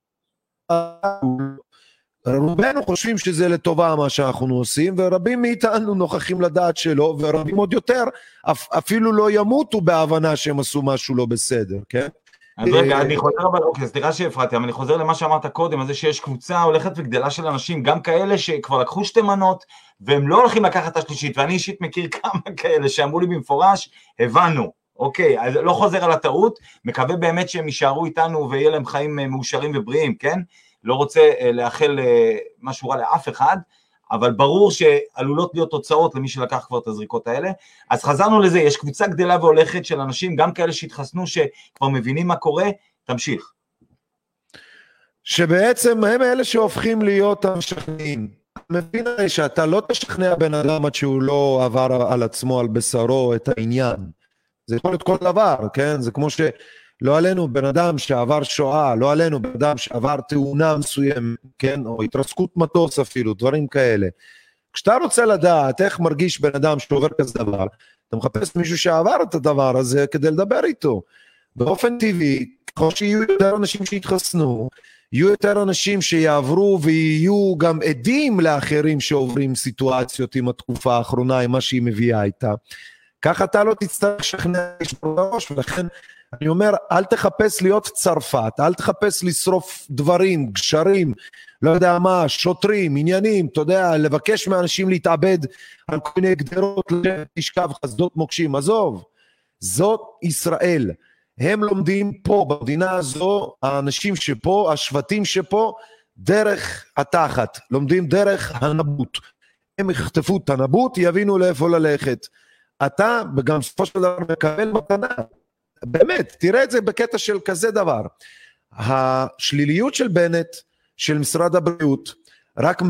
רובנו חושבים שזה לטובה מה שאנחנו עושים, ורבים מאיתנו נוכחים לדעת שלא, ורבים עוד יותר אפילו לא ימותו בהבנה שהם עשו משהו לא בסדר, כן? אז רגע, אני חוזר, אבל אוקיי, סליחה שהפרעתי, אבל אני חוזר למה שאמרת קודם, על זה שיש קבוצה הולכת וגדלה של אנשים, גם כאלה שכבר לקחו שתי מנות, והם לא הולכים לקחת את השלישית, ואני אישית מכיר כמה כאלה שאמרו לי במפורש, הבנו, אוקיי, אז לא חוזר על הטעות, מקווה באמת שהם יישארו איתנו, ויהיה להם חיים מאושרים ובריאים, כן? לא רוצה לאחל משהו רע לאף אחד, אבל ברור שעלולות להיות תוצאות למי שלקח כבר את הזריקות האלה. אז חזרנו לזה, יש קבוצה גדלה והולכת של אנשים, גם כאלה שהתחסנו, שכבר מבינים מה קורה, תמשיך. שבעצם הם אלה שהופכים להיות המשכנעים. מבין הרי שאתה לא תשכנע בן אדם עד שהוא לא עבר על עצמו, על בשרו, את העניין. זה יכול להיות כל דבר, כן? זה כמו ש... לא עלינו בן אדם שעבר שואה, לא עלינו בן אדם שעבר תאונה מסוים, כן, או התרסקות מטוס אפילו, דברים כאלה. כשאתה רוצה לדעת איך מרגיש בן אדם שעובר כזה דבר, אתה מחפש מישהו שעבר את הדבר הזה כדי לדבר איתו. באופן טבעי, כמו שיהיו יותר אנשים שהתחסנו, יהיו יותר אנשים שיעברו ויהיו גם עדים לאחרים שעוברים סיטואציות עם התקופה האחרונה, עם מה שהיא מביאה איתה. ככה אתה לא תצטרך לשכנע בראש, ולכן אני אומר, אל תחפש להיות צרפת, אל תחפש לשרוף דברים, גשרים, לא יודע מה, שוטרים, עניינים, אתה יודע, לבקש מאנשים להתאבד על כל מיני גדרות, תשכב חסדות מוקשים, עזוב, זאת ישראל, הם לומדים פה, במדינה הזו, האנשים שפה, השבטים שפה, דרך התחת, לומדים דרך הנבוט, הם יחטפו את הנבוט, יבינו לאיפה ללכת, אתה, וגם סופו של דבר מקבל מתנה, באמת, תראה את זה בקטע של כזה דבר, השליליות של בנט, של משרד הבריאות, רק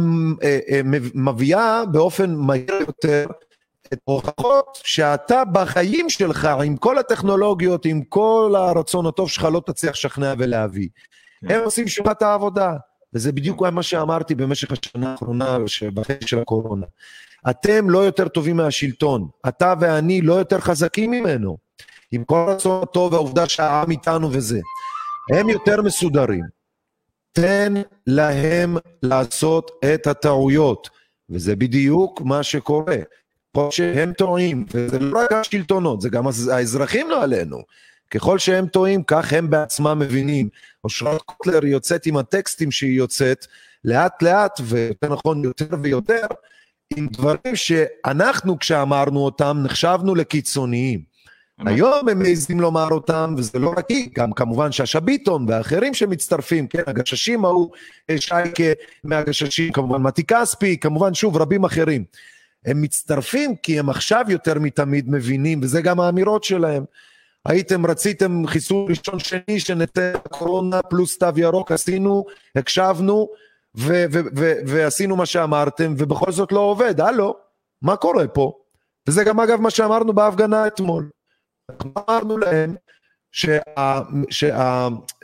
מביאה באופן מהיר יותר, את הוכחות שאתה בחיים שלך, עם כל הטכנולוגיות, עם כל הרצון הטוב שלך, לא תצליח לשכנע ולהביא. הם עושים שורת העבודה, וזה בדיוק מה שאמרתי במשך השנה האחרונה, בחיים של הקורונה. אתם לא יותר טובים מהשלטון, אתה ואני לא יותר חזקים ממנו, עם כל רצון הטוב והעובדה שהעם איתנו וזה. הם יותר מסודרים. תן להם לעשות את הטעויות, וזה בדיוק מה שקורה. פה שהם טועים, וזה לא רק השלטונות, זה גם האזרחים לא עלינו. ככל שהם טועים, כך הם בעצמם מבינים. אושרת קוטלר יוצאת עם הטקסטים שהיא יוצאת, לאט לאט, ויותר נכון יותר ויותר, עם דברים שאנחנו כשאמרנו אותם, נחשבנו לקיצוניים. היום הם מעזים לומר אותם, וזה לא רק היא, גם כמובן שאשא ביטון ואחרים שמצטרפים, כן, הגששים ההוא, שייקה מהגששים, כמובן מתי כספי, כמובן שוב רבים אחרים. הם מצטרפים כי הם עכשיו יותר מתמיד מבינים, וזה גם האמירות שלהם. הייתם, רציתם חיסון ראשון שני, שנתן קורונה פלוס תו ירוק, עשינו, הקשבנו, ו- ו- ו- ועשינו מה שאמרתם, ובכל זאת לא עובד, הלו, מה קורה פה? וזה גם אגב מה שאמרנו בהפגנה אתמול. אמרנו להם, שה, שה,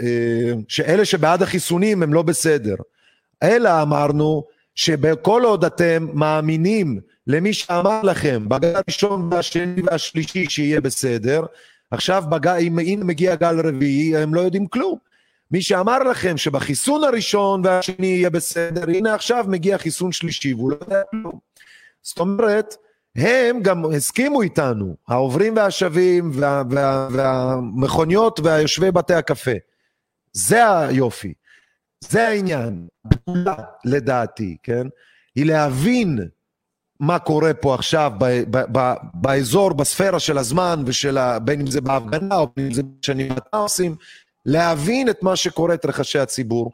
שאלה שבעד החיסונים הם לא בסדר, אלא אמרנו שבכל עוד אתם מאמינים למי שאמר לכם בגל הראשון והשני והשלישי שיהיה בסדר, עכשיו בגל, אם, אם מגיע גל רביעי הם לא יודעים כלום. מי שאמר לכם שבחיסון הראשון והשני יהיה בסדר, הנה עכשיו מגיע חיסון שלישי והוא לא יודע כלום. זאת אומרת, הם גם הסכימו איתנו, העוברים והשבים וה, וה, והמכוניות והיושבי בתי הקפה. זה היופי, זה העניין. גדולה לדעתי, כן? היא להבין מה קורה פה עכשיו ב, ב, ב, באזור, בספירה של הזמן, ושל ה, בין אם זה בהפגנה או בין אם זה בשנים מה עושים, להבין את מה שקורה את רחשי הציבור,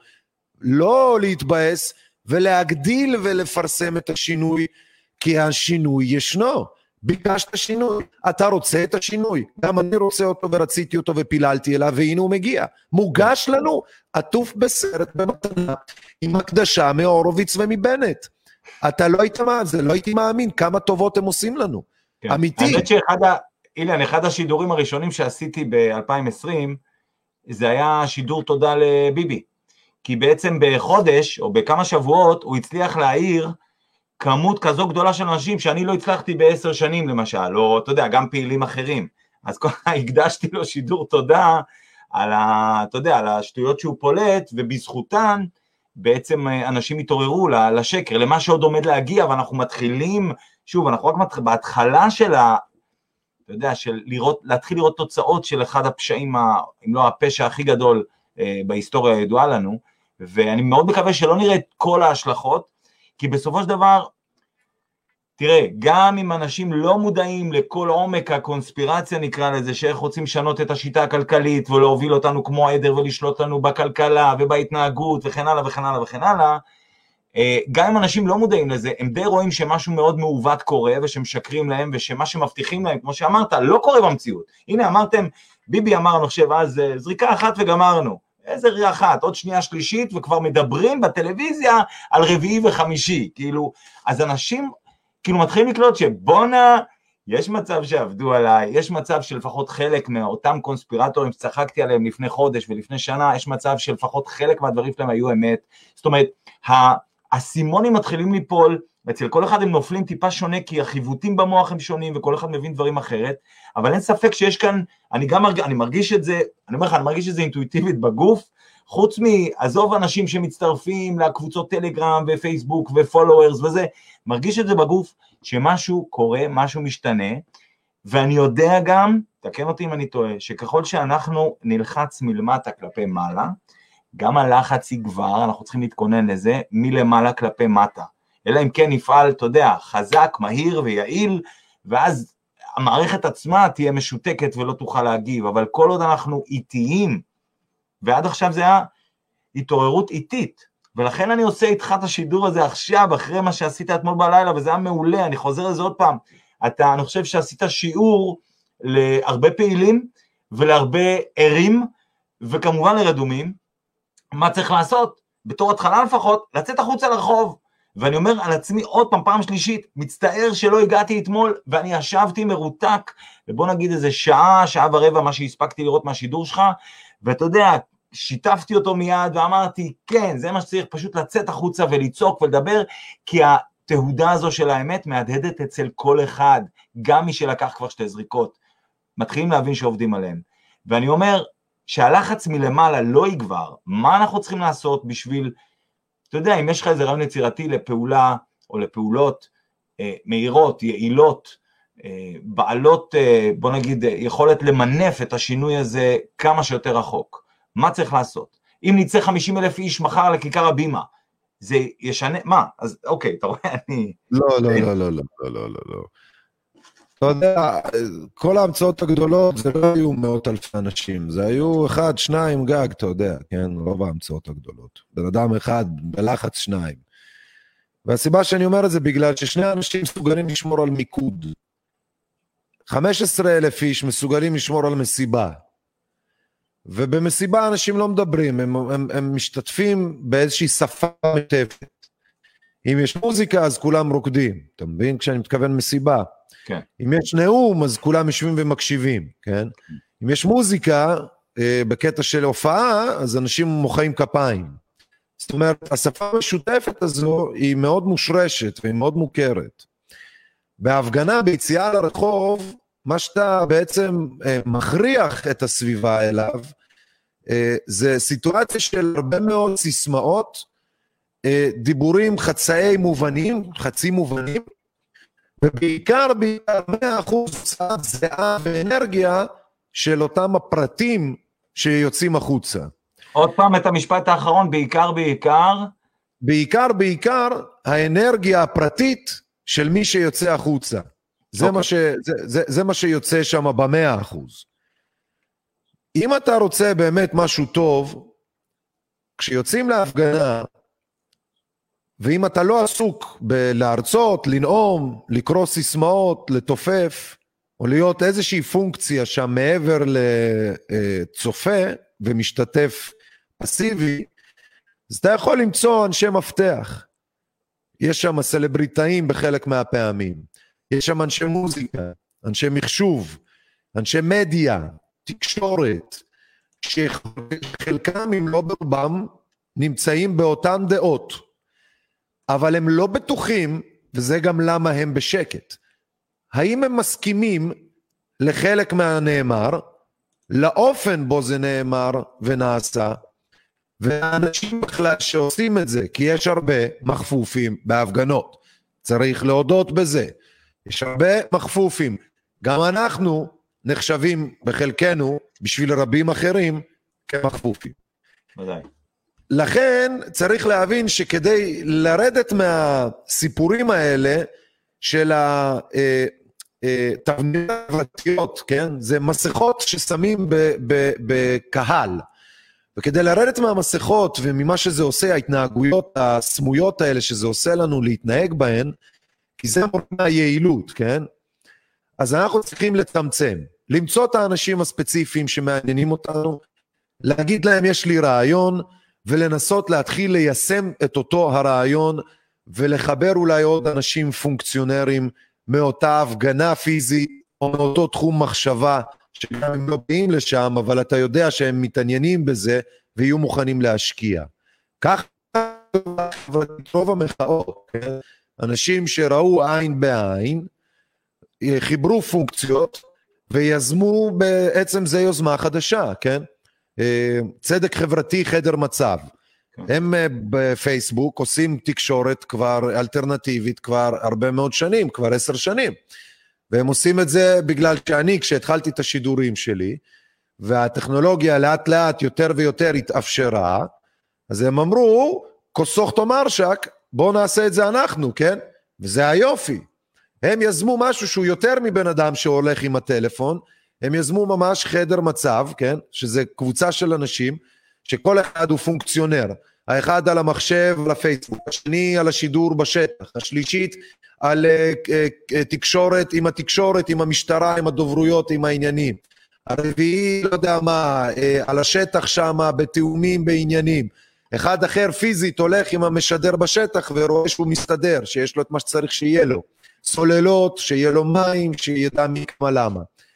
לא להתבאס ולהגדיל ולפרסם את השינוי, כי השינוי ישנו. ביקשת שינוי, אתה רוצה את השינוי, גם אני רוצה אותו ורציתי אותו ופיללתי אליו, והנה הוא מגיע, מוגש לנו, עטוף בסרט במתנה, עם הקדשה מאורוביץ ומבנט. אתה לא היית מאמין, זה לא הייתי מאמין, כמה טובות הם עושים לנו, כן. אמיתי. האמת שאחד ה... אילן, אחד השידורים הראשונים שעשיתי ב-אלפיים ועשרים, זה היה שידור תודה לביבי, כי בעצם בחודש, או בכמה שבועות, הוא הצליח להעיר, כמות כזו גדולה של אנשים שאני לא הצלחתי בעשר שנים למשל, או אתה יודע, גם פעילים אחרים. אז הקדשתי לו שידור תודה על, ה, אתה יודע, על השטויות שהוא פולט, ובזכותן בעצם אנשים התעוררו לשקר, למה שעוד עומד להגיע, ואנחנו מתחילים, שוב, אנחנו רק מתחיל, בהתחלה של ה... אתה יודע, של לראות, להתחיל לראות תוצאות של אחד הפשעים, אם לא הפשע הכי גדול בהיסטוריה הידועה לנו, ואני מאוד מקווה שלא נראה את כל ההשלכות, כי בסופו של דבר, תראה, גם אם אנשים לא מודעים לכל עומק הקונספירציה נקרא לזה, שאיך רוצים לשנות את השיטה הכלכלית, ולהוביל אותנו כמו עדר ולשלוט לנו בכלכלה ובהתנהגות וכן הלאה וכן הלאה וכן הלאה, גם אם אנשים לא מודעים לזה, הם די רואים שמשהו מאוד מעוות קורה, ושמשקרים להם, ושמה שמבטיחים להם, כמו שאמרת, לא קורה במציאות. הנה אמרתם, ביבי אמר, אני חושב, אז זריקה אחת וגמרנו. איזה רעה אחת, עוד שנייה שלישית, וכבר מדברים בטלוויזיה על רביעי וחמישי, כאילו, אז אנשים, כאילו, מתחילים לקלוט שבונה, יש מצב שעבדו עליי, יש מצב שלפחות חלק מאותם קונספירטורים שצחקתי עליהם לפני חודש ולפני שנה, יש מצב שלפחות חלק מהדברים שלהם היו אמת, זאת אומרת, הסימונים מתחילים ליפול, אצל כל אחד הם נופלים טיפה שונה, כי החיווטים במוח הם שונים, וכל אחד מבין דברים אחרת, אבל אין ספק שיש כאן, אני גם מרגיש, אני מרגיש את זה, אני אומר לך, אני מרגיש את זה אינטואיטיבית בגוף, חוץ מעזוב אנשים שמצטרפים לקבוצות טלגרם ופייסבוק ופולוורס וזה, מרגיש את זה בגוף, שמשהו קורה, משהו משתנה, ואני יודע גם, תקן אותי אם אני טועה, שככל שאנחנו נלחץ מלמטה כלפי מעלה, גם הלחץ יגבר, אנחנו צריכים להתכונן לזה, מלמעלה כלפי מטה, אלא אם כן נפעל, אתה יודע, חזק, מהיר ויעיל, ואז המערכת עצמה תהיה משותקת ולא תוכל להגיב, אבל כל עוד אנחנו איטיים, ועד עכשיו זה היה התעוררות איטית, ולכן אני עושה איתך את השידור הזה עכשיו, אחרי מה שעשית אתמול בלילה, וזה היה מעולה, אני חוזר לזה עוד פעם, אתה, אני חושב שעשית שיעור להרבה פעילים, ולהרבה ערים, וכמובן לרדומים, מה צריך לעשות? בתור התחלה לפחות, לצאת החוצה לרחוב, ואני אומר על עצמי עוד פעם, פעם שלישית, מצטער שלא הגעתי אתמול, ואני ישבתי מרותק, ובוא נגיד איזה שעה, שעה ורבע, מה שהספקתי לראות מהשידור שלך, ואתה יודע, שיתפתי אותו מיד, ואמרתי, כן, זה מה שצריך, פשוט לצאת החוצה ולצעוק ולדבר, כי התהודה הזו של האמת מהדהדת אצל כל אחד, גם מי שלקח כבר שתי זריקות, מתחילים להבין שעובדים עליהם, ואני אומר, שהלחץ מלמעלה לא יגבר, מה אנחנו צריכים לעשות בשביל, אתה יודע, אם יש לך איזה רעיון יצירתי לפעולה, או לפעולות אה, מהירות, יעילות, אה, בעלות, אה, בוא נגיד, יכולת למנף את השינוי הזה כמה שיותר רחוק, מה צריך לעשות? אם נצא חמישים אלף איש מחר לכיכר הבימה, זה ישנה, מה? אז אוקיי, אתה רואה, אני... לא, לא, לא, לא, לא, לא, לא, לא. אתה יודע, כל ההמצאות הגדולות זה לא היו מאות אלפי אנשים, זה היו אחד, שניים גג, אתה יודע, כן, רוב ההמצאות הגדולות. בן אדם אחד, בלחץ שניים. והסיבה שאני אומר את זה בגלל ששני אנשים מסוגלים לשמור על מיקוד. חמישה עשר אלף איש מסוגלים לשמור על מסיבה. ובמסיבה אנשים לא מדברים, הם, הם, הם משתתפים באיזושהי שפה מטפת. אם יש מוזיקה אז כולם רוקדים, אתה מבין? כשאני מתכוון מסיבה. כן. אם יש נאום, אז כולם יושבים ומקשיבים, כן? אם יש מוזיקה, בקטע של הופעה, אז אנשים מוחאים כפיים. זאת אומרת, השפה המשותפת הזו היא מאוד מושרשת והיא מאוד מוכרת. בהפגנה, ביציאה לרחוב, מה שאתה בעצם מכריח את הסביבה אליו, זה סיטואציה של הרבה מאוד סיסמאות, דיבורים חצאי מובנים, חצי מובנים, ובעיקר בעיקר מאה אחוז זהה ואנרגיה של אותם הפרטים שיוצאים החוצה. עוד פעם את המשפט האחרון, בעיקר בעיקר? בעיקר בעיקר האנרגיה הפרטית של מי שיוצא החוצה. זה, okay. מה, ש, זה, זה, זה מה שיוצא שם במאה אחוז. אם אתה רוצה באמת משהו טוב, כשיוצאים להפגנה, ואם אתה לא עסוק בלהרצות, לנאום, לקרוא סיסמאות, לתופף, או להיות איזושהי פונקציה שם מעבר לצופה ומשתתף פסיבי, אז אתה יכול למצוא אנשי מפתח. יש שם סלבריטאים בחלק מהפעמים, יש שם אנשי מוזיקה, אנשי מחשוב, אנשי מדיה, תקשורת, שחלקם אם לא ברובם נמצאים באותן דעות, אבל הם לא בטוחים, וזה גם למה הם בשקט. האם הם מסכימים לחלק מהנאמר, לאופן בו זה נאמר ונעשה, והאנשים בכלל שעושים את זה, כי יש הרבה מחפופים בהפגנות, צריך להודות בזה, יש הרבה מחפופים, גם אנחנו נחשבים בחלקנו, בשביל רבים אחרים, כמחפופים. ודאי. לכן צריך להבין שכדי לרדת מהסיפורים האלה, של התבניות החברתיות, כן? זה מסכות ששמים בקהל, וכדי לרדת מהמסכות וממה שזה עושה, ההתנהגויות הסמויות האלה שזה עושה לנו להתנהג בהן, כי זה מונע יעילות, כן? אז אנחנו צריכים לצמצם, למצוא את האנשים הספציפיים שמעניינים אותנו, להגיד להם יש לי רעיון, ולנסות להתחיל ליישם את אותו הרעיון, ולחבר אולי עוד אנשים פונקציונרים מאותה הפגנה פיזית, או מאותו תחום מחשבה, שגם הם לא באים לשם, אבל אתה יודע שהם מתעניינים בזה, ויהיו מוכנים להשקיע. כך רוב המחאות, כן? אנשים שראו עין בעין, חיברו פונקציות, ויזמו בעצם זה יוזמה חדשה, כן? צדק חברתי חדר מצב. הם בפייסבוק עושים תקשורת כבר אלטרנטיבית כבר הרבה מאוד שנים, כבר עשר שנים. והם עושים את זה בגלל שאני, כשהתחלתי את השידורים שלי, והטכנולוגיה לאט לאט יותר ויותר התאפשרה, אז הם אמרו, כוסוך תאמר שק, בואו נעשה את זה אנחנו, כן? וזה היופי. הם יזמו משהו שהוא יותר מבן אדם שהולך עם הטלפון, הם יזמו ממש חדר מצב, כן? שזה קבוצה של אנשים, שכל אחד הוא פונקציונר. האחד על המחשב, על הפייסבוק, השני על השידור בשטח, השלישית על uh, uh, תקשורת, עם התקשורת, עם המשטרה, עם הדוברויות, עם העניינים. הרביעי, לא יודע מה, uh, על השטח שם, בתאומים, בעניינים. אחד אחר פיזית הולך עם המשדר בשטח, ורואה שהוא מסתדר, שיש לו את מה שצריך שיהיה לו. סוללות, שיהיה לו מים, שידע מי כמה למה.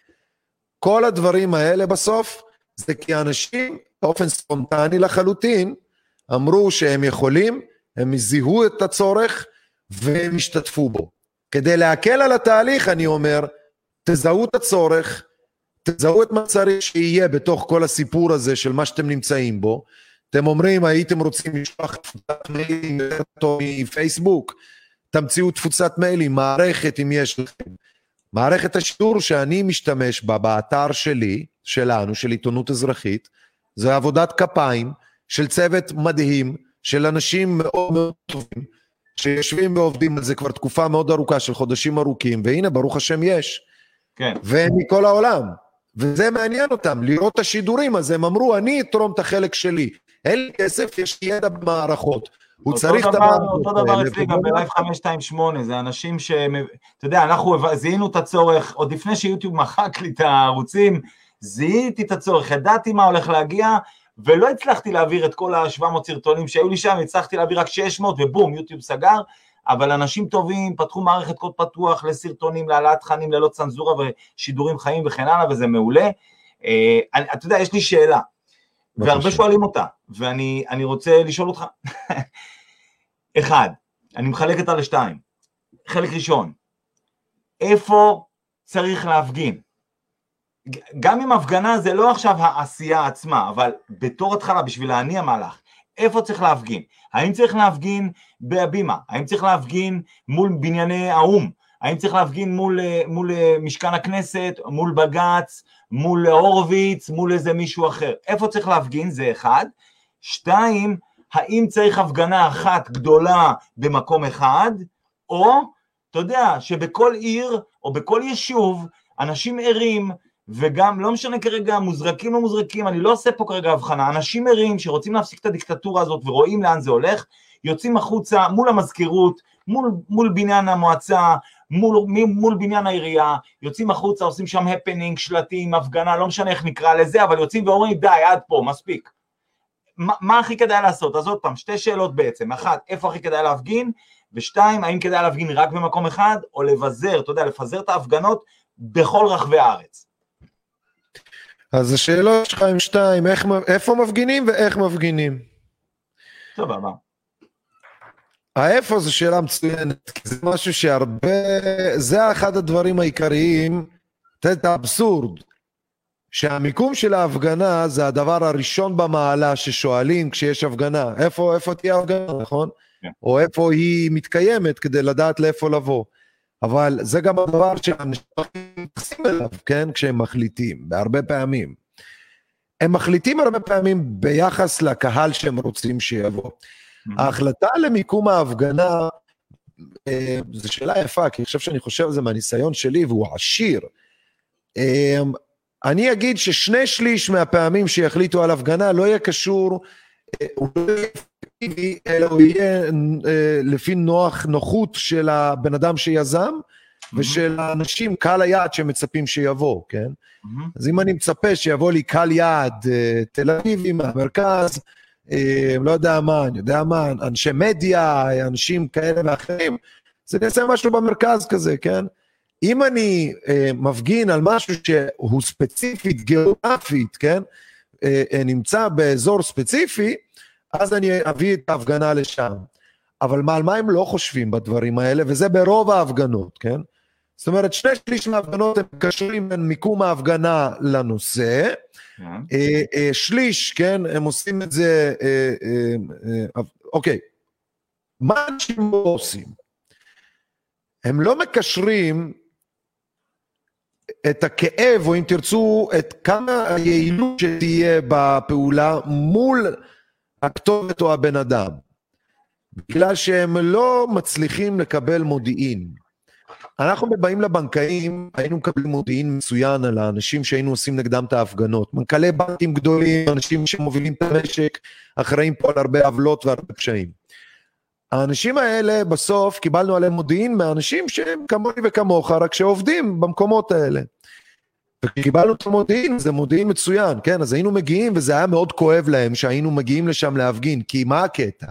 כל הדברים האלה בסוף, זה כי האנשים, באופן ספונטני לחלוטין, אמרו שהם יכולים, הם זיהו את הצורך, והם השתתפו בו. כדי להקל על התהליך, אני אומר, תזהו את הצורך, תזהו את מה צריך שיהיה בתוך כל הסיפור הזה של מה שאתם נמצאים בו. אתם אומרים, הייתם רוצים לשלוח תפוצת מיילים מפייסבוק, תמציאו תפוצת מיילים, מערכת אם יש לכם. מערכת השידור שאני משתמש בה, באתר שלי, שלנו, של עיתונות אזרחית, זה עבודת כפיים של צוות מדהים, של אנשים מאוד מאוד טובים, שיושבים ועובדים על זה כבר תקופה מאוד ארוכה, של חודשים ארוכים, והנה ברוך השם יש. כן. והם מכל העולם. וזה מעניין אותם, לראות את השידורים, אז הם אמרו, אני אתרום את החלק שלי. אין לי כסף, יש לי ידע במערכות. הוא צריך את המערכות. אותו דבר אצלי גם בלייב חמש שתיים שמונה, זה אנשים ש... אתה יודע, אנחנו זיהינו את הצורך, עוד לפני שיוטיוב מחק לי את הערוצים, זיהיתי את הצורך, ידעתי מה הולך להגיע, ולא הצלחתי להעביר את כל ה-שבע מאות סרטונים שהיו לי שם, הצלחתי להעביר רק שש מאות, ובום, יוטיוב סגר, אבל אנשים טובים פתחו מערכת קוד פתוח לסרטונים, להעלאת תכנים, ללא צנזורה ושידורים חיים וכן הלאה, וזה מעולה. אתה יודע, יש לי שאלה, והרבה שואלים אותה, ואני רוצה לשאול אותך. אחד, אני מחלק אותה לשתיים. חלק ראשון, איפה צריך להפגין? גם אם הפגנה זה לא עכשיו העשייה עצמה, אבל בתור התחלה, בשביל להניע מהלך, איפה צריך להפגין? האם צריך להפגין בהבימה? האם צריך להפגין מול בנייני האום? האם צריך להפגין מול, מול משכן הכנסת, מול בגץ, מול הורוביץ, מול איזה מישהו אחר? איפה צריך להפגין? זה אחד. שתיים, האם צריך הפגנה אחת גדולה במקום אחד, או, אתה יודע, שבכל עיר או בכל יישוב, אנשים ערים, וגם לא משנה כרגע מוזרקים או מוזרקים, אני לא עושה פה כרגע הבחנה, אנשים ערים שרוצים להפסיק את הדיקטטורה הזאת ורואים לאן זה הולך, יוצאים החוצה מול המזכירות, מול, מול בניין המועצה, מול, מול בניין העירייה, יוצאים החוצה, עושים שם הפנינג, שלטים, הפגנה, לא משנה איך נקרא לזה, אבל יוצאים ואומרים די, עד פה, מספיק. מה, מה הכי כדאי לעשות? אז עוד פעם, שתי שאלות בעצם, אחת, איפה הכי כדאי להפגין, ושתיים, האם כדאי להפגין רק במקום אחד, או לבזר, אתה יודע, לפזר את ההפגנות בכל רחבי הארץ. אז השאלות שלך עם שתיים, איך, איפה מפגינים ואיך מפגינים? טוב, הבא. האיפה זו שאלה מצוינת, כי זה משהו שהרבה, זה אחד הדברים העיקריים, את האבסורד, שהמיקום של ההפגנה זה הדבר הראשון במעלה ששואלים כשיש הפגנה, איפה, איפה תהיה ההפגנה, נכון? Yeah. או איפה היא מתקיימת כדי לדעת לאיפה לבוא. אבל זה גם הדבר שאנשים מתייחסים אליו, כן, כשהם מחליטים, בהרבה פעמים. הם מחליטים הרבה פעמים ביחס לקהל שהם רוצים שיבוא. Mm-hmm. ההחלטה למיקום ההפגנה, אה, זו שאלה יפה, כי אני חושב שאני חושב על זה מהניסיון שלי, והוא עשיר. אה, אני אגיד ששני שליש מהפעמים שיחליטו על הפגנה, לא יהיה קשור, אה, הוא לא יהיה אפקטיבי, אלא הוא יהיה אה, לפי נוח, נוחות של הבן אדם שיזם, ושל האנשים, קהל היעד שמצפים שיבוא, כן? Mm-hmm. אז אם אני מצפה שיבוא לי קהל יעד, תל אביבי, מהמרכז, לא יודע מה, אני יודע מה, אנשי מדיה, אנשים כאלה ואחרים, זה נעשה משהו במרכז כזה, כן? אם אני מפגין על משהו שהוא ספציפית, גיאוגרפית, כן? נמצא באזור ספציפי, אז אני אביא את ההפגנה לשם. אבל מה, על מה הם לא חושבים בדברים האלה, וזה ברוב ההפגנות, כן? זאת אומרת, שני שליש מההפגנות הם קשורים בין מיקום ההפגנה לנושא, שליש, כן, הם עושים את זה, אוקיי, מה אנשים לא עושים? הם לא מקשרים את הכאב, או אם תרצו, את כמה היעילות שתהיה בפעולה מול הכתובת או הבן אדם, בגלל שהם לא מצליחים לקבל מודיעין. אנחנו באים לבנקאים, היינו מקבלים מודיעין מצוין על האנשים שהיינו עושים נגדם את ההפגנות, מנכ"לי בנקים גדולים, אנשים שמובילים את המשק, אחראים פה על הרבה עוולות והרבה פשעים. האנשים האלה בסוף קיבלנו עליהם מודיעין מהאנשים שהם כמוני וכמוך, רק שעובדים במקומות האלה. וקיבלנו את המודיעין, זה מודיעין מצוין, כן? אז היינו מגיעים, וזה היה מאוד כואב להם שהיינו מגיעים לשם להפגין, כי מה הקטע?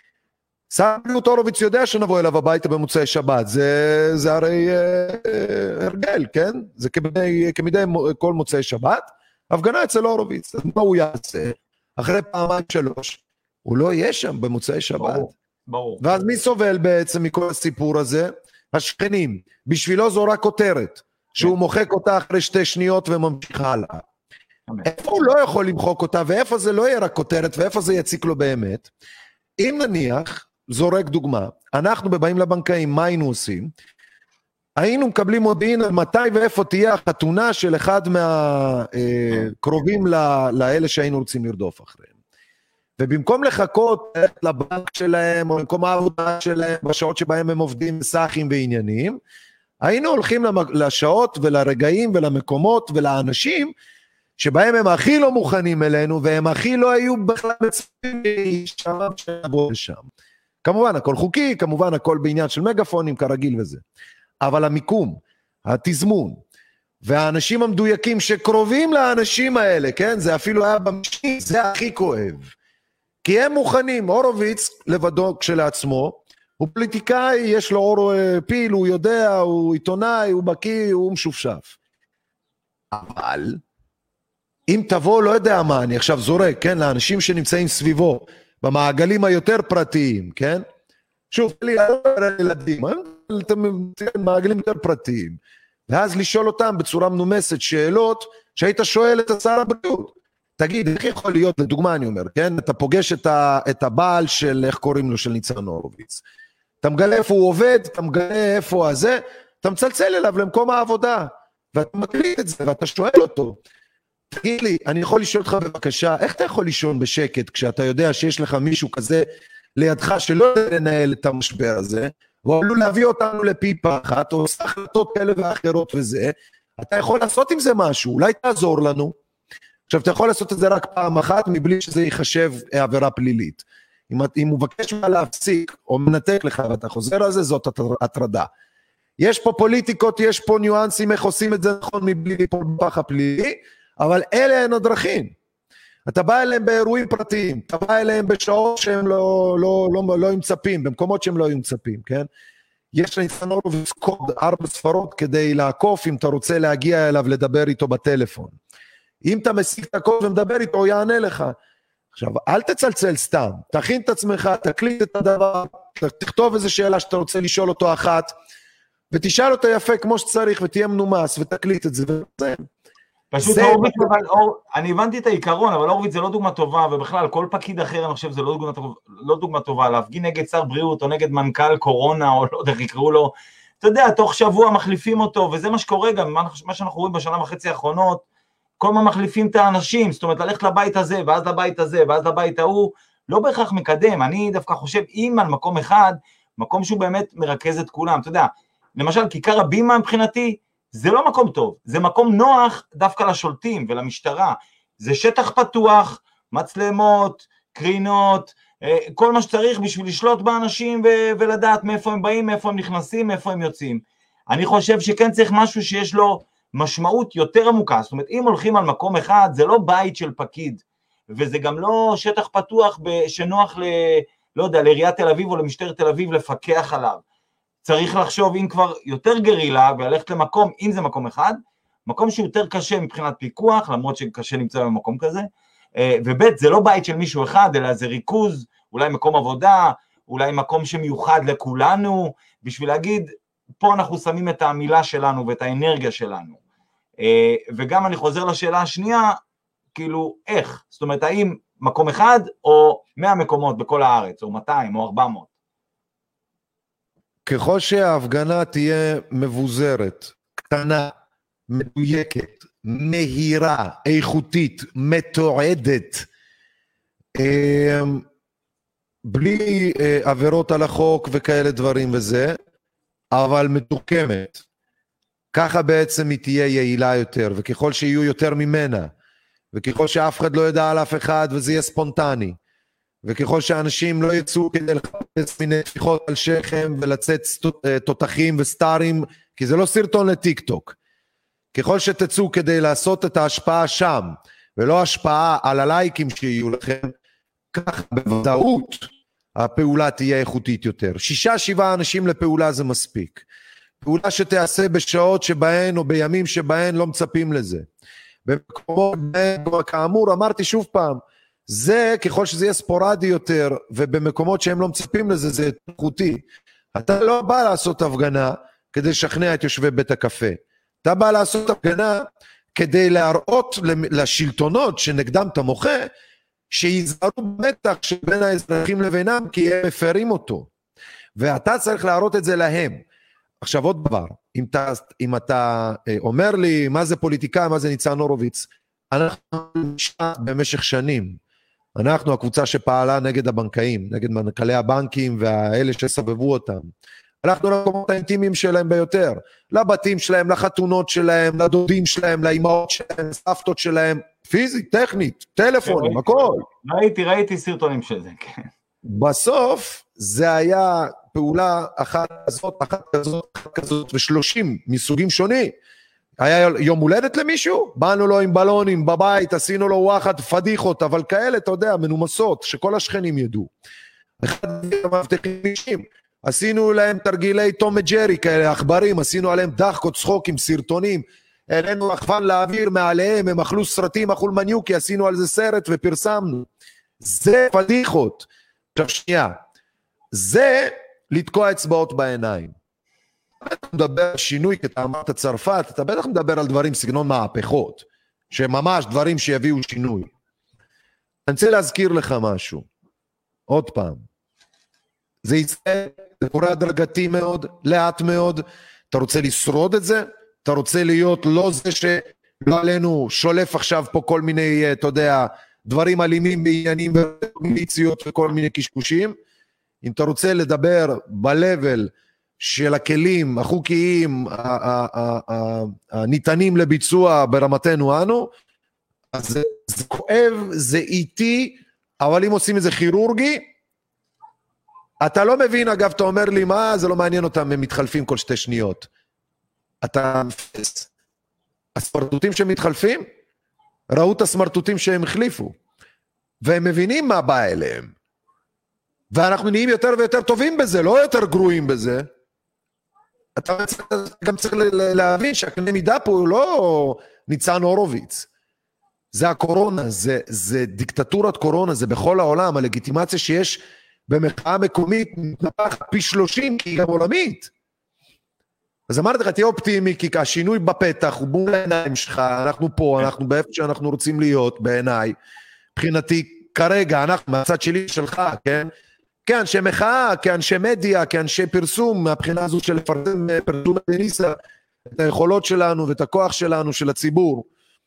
סמלות הורוביץ יודע שנבוא אליו הביתה במוצאי שבת, זה, זה הרי אה, אה, הרגל, כן? זה כמדי, כמדי כל מוצאי שבת, הפגנה אצל הורוביץ, אז מה הוא יעשה? אחרי פעמיים שלוש, הוא לא יהיה שם במוצאי שבת. ברור, ברור. ואז מי סובל בעצם מכל הסיפור הזה? השכנים. בשבילו זו רק כותרת, שהוא מוחק אותה אחרי שתי שניות וממשיך הלאה. איפה הוא לא יכול למחוק אותה, ואיפה זה לא יהיה רק כותרת, ואיפה זה יציק לו באמת? אם נניח, זורק דוגמה, אנחנו בבאים לבנקאים, מה היינו עושים? היינו מקבלים מודיעין על מתי ואיפה תהיה החתונה של אחד מהקרובים לאלה שהיינו רוצים לרדוף אחריהם. ובמקום לחכות לבנק שלהם, או במקום העבודה שלהם, בשעות שבהם הם עובדים סחים ועניינים, היינו הולכים לשעות ולרגעים ולמקומות ולאנשים, שבהם הם הכי לא מוכנים אלינו, והם הכי לא היו בכלל מצפים שם שנבוא לשם. כמובן, הכל חוקי, כמובן, הכל בעניין של מגפונים, כרגיל וזה. אבל המיקום, התזמון, והאנשים המדויקים שקרובים לאנשים האלה, כן? זה אפילו היה במשני, זה הכי כואב. כי הם מוכנים, הורוביץ לבדו כשלעצמו, הוא פוליטיקאי, יש לו אור פיל, הוא יודע, הוא עיתונאי, הוא בקיא, הוא משופשף. אבל אם תבוא, לא יודע מה, אני עכשיו זורק, כן, לאנשים שנמצאים סביבו, במעגלים היותר פרטיים, כן? שוב, לי, ילדים, אתם מעגלים יותר פרטיים, ואז לשאול אותם בצורה מנומסת שאלות, שהיית שואל את שר הבריאות, תגיד, איך יכול להיות, לדוגמה אני אומר, כן? אתה פוגש את, ה, את הבעל של, איך קוראים לו, של ניצן הורוביץ, אתה מגלה איפה הוא עובד, אתה מגלה איפה הזה, אתה מצלצל אליו למקום העבודה, ואתה מקליט את זה, ואתה שואל אותו, תגיד לי, אני יכול לשאול אותך בבקשה, איך אתה יכול לישון בשקט, כשאתה יודע שיש לך מישהו כזה לידך, שלא לנהל את המשבר הזה, והוא עלול להביא אותנו לפיפה אחת, או עושה החלטות כאלה ואחרות וזה, אתה יכול לעשות עם זה משהו, אולי תעזור לנו, עכשיו אתה יכול לעשות את זה רק פעם אחת, מבלי שזה ייחשב עבירה פלילית, אם, אם הוא מבקש מה להפסיק, או מנתק לך, ואתה חוזר על זה, זאת הטרדה. יש פה פוליטיקות, יש פה ניואנסים, איך עושים את זה נכון, מבלי ליפול בפח הפלילי, אבל אלה הן הדרכים. אתה בא אליהם באירועים פרטיים, אתה בא אליהם בשעות שהם לא, לא, לא, לא ימצפים, במקומות שהם לא ימצפים, כן? יש לניצן הורוביץ קוד ארבע ספרות כדי לעקוף אם אתה רוצה להגיע אליו לדבר איתו בטלפון. אם אתה משיג את הקוד ומדבר איתו, הוא יענה לך. עכשיו, אל תצלצל סתם, תכין את עצמך, תקליט את הדבר, תכתוב איזו שאלה שאתה רוצה לשאול אותו אחת, ותשאל אותו יפה כמו שצריך, ותהיה מנומס, ותקליט את זה, וזה. פשוט הורוביץ, אבל אני הבנתי את העיקרון, אבל הורוביץ זה לא דוגמה טובה, ובכלל כל פקיד אחר אני חושב זה לא דוגמה טובה, לא דוגמה טובה, להפגין נגד שר בריאות, או נגד מנכ"ל קורונה, או לא יודע איך יקראו לו, אתה יודע, תוך שבוע מחליפים אותו, וזה מה שקורה גם, מה שאנחנו רואים בשנה וחצי האחרונות, כל מה מחליפים את האנשים, זאת אומרת, ללכת לבית הזה, ואז לבית הזה, ואז לבית ההוא, לא בהכרח מקדם, אני דווקא חושב, אם על מקום אחד, מקום שהוא באמת מרכז את כולם, אתה יודע, למשל, כיכר הבימה מבחינתי, זה לא מקום טוב, זה מקום נוח דווקא לשולטים ולמשטרה, זה שטח פתוח, מצלמות, קרינות, כל מה שצריך בשביל לשלוט באנשים ו- ולדעת מאיפה הם באים, מאיפה הם נכנסים, מאיפה הם יוצאים. אני חושב שכן צריך משהו שיש לו משמעות יותר עמוקה, זאת אומרת, אם הולכים על מקום אחד, זה לא בית של פקיד, וזה גם לא שטח פתוח שנוח ל... לא יודע, לעיריית תל אביב או למשטרת תל אביב לפקח עליו. צריך לחשוב אם כבר יותר גרילה, וללכת למקום, אם זה מקום אחד, מקום שיותר קשה מבחינת פיקוח, למרות שקשה למצוא במקום כזה, ובית זה לא בית של מישהו אחד, אלא זה ריכוז, אולי מקום עבודה, אולי מקום שמיוחד לכולנו, בשביל להגיד, פה אנחנו שמים את המילה שלנו ואת האנרגיה שלנו. וגם אני חוזר לשאלה השנייה, כאילו איך? זאת אומרת, האם מקום אחד או מאה מקומות בכל הארץ, או מאתיים או ארבע מאות? ככל שההפגנה תהיה מבוזרת, קטנה, מדויקת, מהירה, איכותית, מתועדת, בלי עבירות על החוק וכאלה דברים וזה, אבל מתוחכמת, ככה בעצם היא תהיה יעילה יותר, וככל שיהיו יותר ממנה, וככל שאף אחד לא ידע על אף אחד וזה יהיה ספונטני, וככל שאנשים לא יצאו כדי לחפש מיני תפיחות על שכם ולצאת תותחים וסטארים, כי זה לא סרטון לטיק טוק, ככל שתצאו כדי לעשות את ההשפעה שם, ולא השפעה על הלייקים שיהיו לכם, כך בוודאות הפעולה תהיה איכותית יותר. שישה שבעה אנשים לפעולה זה מספיק. פעולה שתעשה בשעות שבהן או בימים שבהן לא מצפים לזה. במקומות בהן, כאמור, אמרתי שוב פעם, זה ככל שזה יהיה ספורדי יותר, ובמקומות שהם לא מצפים לזה, זה איכותי. אתה לא בא לעשות הפגנה כדי לשכנע את יושבי בית הקפה. אתה בא לעשות הפגנה כדי להראות לשלטונות שנגדם אתה מוחה, שיזהרו במתח שבין האזרחים לבינם, כי הם מפרים אותו. ואתה צריך להראות את זה להם. עכשיו עוד דבר, אם אתה, אם אתה אומר לי מה זה פוליטיקה, מה זה ניצן הורוביץ, אנחנו נשאר במשך שנים, אנחנו הקבוצה שפעלה נגד הבנקאים, נגד מנכ"לי הבנקים והאלה שסבבו אותם, הלכנו למקומות האינטימיים שלהם ביותר, לבתים שלהם, לחתונות שלהם, לדודים שלהם, לאימהות שלהם, סבתות שלהם, פיזית, טכנית, טלפונים, הכל. ראיתי, ראיתי סרטונים של זה, כן. בסוף זה היה פעולה אחת כזאת, אחת כזאת, אחת כזאת, ושלושים מסוגים שונים. היה יום הולדת למישהו? באנו לו עם בלונים בבית, עשינו לו וואחד פדיחות, אבל כאלה, אתה יודע, מנומסות, שכל השכנים ידעו. אחד המבטחים אישים, עשינו להם תרגילי תום וג'רי כאלה, אכברים, עשינו עליהם דחקות, צחוקים, סרטונים, העלינו רחפן לאוויר מעליהם, הם אכלו סרטים, אכול מניוקי, עשינו על זה סרט ופרסמנו. זה פדיחות. עכשיו שנייה, זה לתקוע אצבעות בעיניים. אתה מדבר על שינוי, כי אתה אמרת צרפת, אתה בטח מדבר על דברים סגנון מהפכות, שממש דברים שיביאו שינוי. אני רוצה להזכיר לך משהו, עוד פעם, זה יצא, זה קורה הדרגתי מאוד, לאט מאוד, אתה רוצה לשרוד את זה, אתה רוצה להיות לא זה שלא עלינו שולף עכשיו פה כל מיני, אתה יודע, דברים אלימים בעניינים ומיליציות וכל מיני קשקושים, אם אתה רוצה לדבר בלבל של הכלים החוקיים הניתנים לביצוע ברמתנו אנו, אז זה, זה כואב, זה איטי, אבל אם עושים את זה כירורגי, אתה לא מבין, אגב, אתה אומר לי, מה, זה לא מעניין אותם, הם מתחלפים כל שתי שניות. אתה מפס. הסמרטוטים שמתחלפים, ראו את הסמרטוטים שהם החליפו, והם מבינים מה בא אליהם. ואנחנו נהיים יותר ויותר טובים בזה, לא יותר גרועים בזה. אתה גם צריך להבין שהקנה מידה פה הוא לא ניצן הורוביץ. זה הקורונה, זה, זה דיקטטורת קורונה, זה בכל העולם, הלגיטימציה שיש במחאה מקומית מתנפחת פי שלושים, כי היא גם עולמית. אז אמרתי לך, תהיה אופטימי, כי השינוי בפתח הוא מול העיניים שלך, אנחנו פה, אנחנו באיפה שאנחנו רוצים להיות, בעיניי, מבחינתי, כרגע, אנחנו מהצד שלי שלך, כן? כאנשי מחאה, כאנשי מדיה, כאנשי פרסום, מהבחינה הזו של לפרסם פרסום דניסה, את היכולות שלנו ואת הכוח שלנו, של הציבור.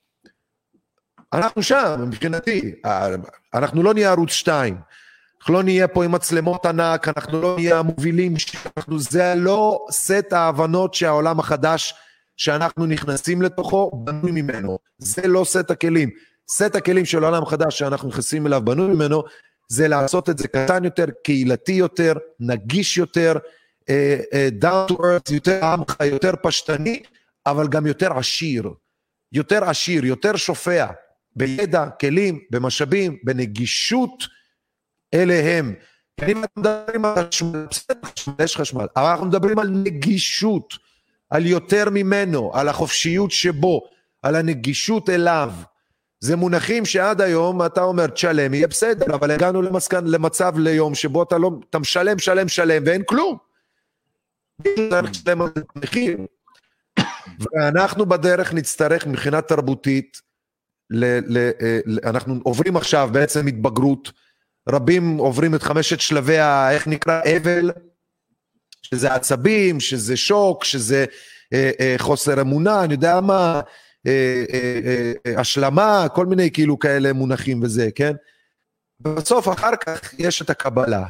אנחנו שם, מבחינתי, אנחנו לא נהיה ערוץ שתיים, אנחנו לא נהיה פה עם מצלמות ענק, אנחנו לא נהיה המובילים, אנחנו, זה לא סט ההבנות שהעולם החדש שאנחנו נכנסים לתוכו, בנוי ממנו, זה לא סט הכלים, סט הכלים של העולם החדש שאנחנו נכנסים אליו, בנוי ממנו, זה לעשות את זה קטן יותר, קהילתי יותר, נגיש יותר, down to earth, יותר עמך, יותר פשטני, אבל גם יותר עשיר, יותר עשיר, יותר שופע, בידע, כלים, במשאבים, בנגישות אליהם. אם אנחנו מדברים על חשמל, יש חשמל, אבל אנחנו מדברים על נגישות, על יותר ממנו, על החופשיות שבו, על הנגישות אליו. זה מונחים שעד היום אתה אומר תשלם, יהיה בסדר, אבל הגענו למסכן, למצב ליום שבו אתה, לא, אתה משלם, שלם, שלם, ואין כלום. ואנחנו בדרך נצטרך מבחינה תרבותית, ל, ל, ל, אנחנו עוברים עכשיו בעצם התבגרות, רבים עוברים את חמשת שלבי, איך נקרא, אבל, שזה עצבים, שזה שוק, שזה אה, אה, חוסר אמונה, אני יודע מה, אה, אה, אה, השלמה, כל מיני כאילו כאלה מונחים וזה, כן? בסוף אחר כך יש את הקבלה.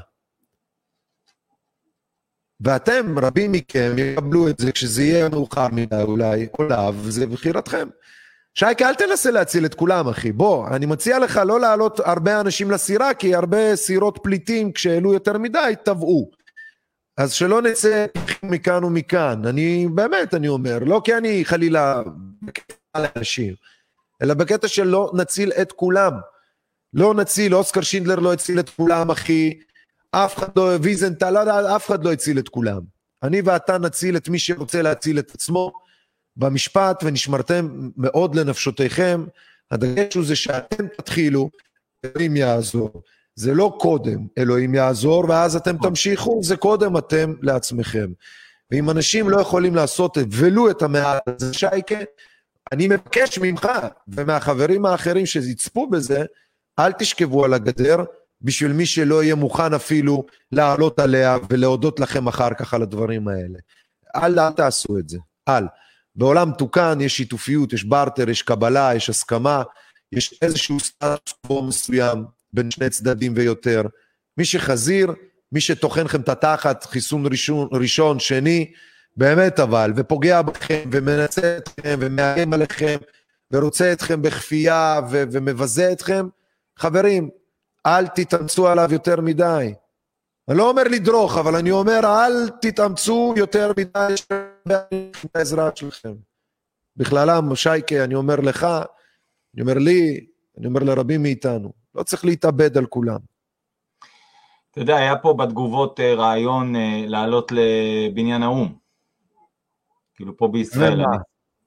ואתם, רבים מכם, יקבלו את זה כשזה יהיה מאוחר מדי אולי, עולב, וזה בחירתכם. שייקה, אל תנסה להציל את כולם, אחי. בוא, אני מציע לך לא לעלות הרבה אנשים לסירה, כי הרבה סירות פליטים, כשאלו יותר מדי, טבעו. אז שלא נצא מכאן ומכאן. אני, באמת, אני אומר, לא כי אני חלילה בקטע על האנשים, אלא בקטע שלא נציל את כולם. לא נציל, אוסקר שינדלר לא הציל את כולם, אחי. אף אחד לא, ויזנטל, אף אחד לא הציל את כולם. אני ואתה נציל את מי שרוצה להציל את עצמו, במשפט, ונשמרתם מאוד לנפשותיכם. הדגש הוא זה שאתם תתחילו, אלוהים יעזור. זה לא קודם, אלוהים יעזור, ואז אתם תמשיכו, זה קודם אתם לעצמכם. ואם אנשים לא יכולים לעשות את, ולו את המעט הזה, שייקה, אני מבקש ממך, ומהחברים האחרים שיצפו בזה, אל תשכבו על הגדר, בשביל מי שלא יהיה מוכן אפילו לעלות עליה, ולהודות לכם אחר כך על הדברים האלה. אל, אל תעשו את זה, אל. בעולם תוקן יש שיתופיות, יש ברטר, יש קבלה, יש הסכמה, יש איזשהו סטטוס קוו מסוים בין שני צדדים ויותר. מי שחזיר, מי שתוכן לכם את התחת, חיסון ראשון, ראשון, שני, באמת אבל, ופוגע בכם, ומנצה אתכם, ומאיים עליכם, ורוצה אתכם בכפייה, ו- ומבזה אתכם, חברים, אל תתאמצו עליו יותר מדי. אני לא אומר לדרוך, אבל אני אומר, אל תתאמצו יותר מדי בעזרה שלכם. בכללם, שייקה, אני אומר לך, אני אומר לי, אני אומר לרבים מאיתנו, לא צריך להתאבד על כולם. אתה יודע, היה פה בתגובות רעיון לעלות לבניין האום. כאילו פה בישראל.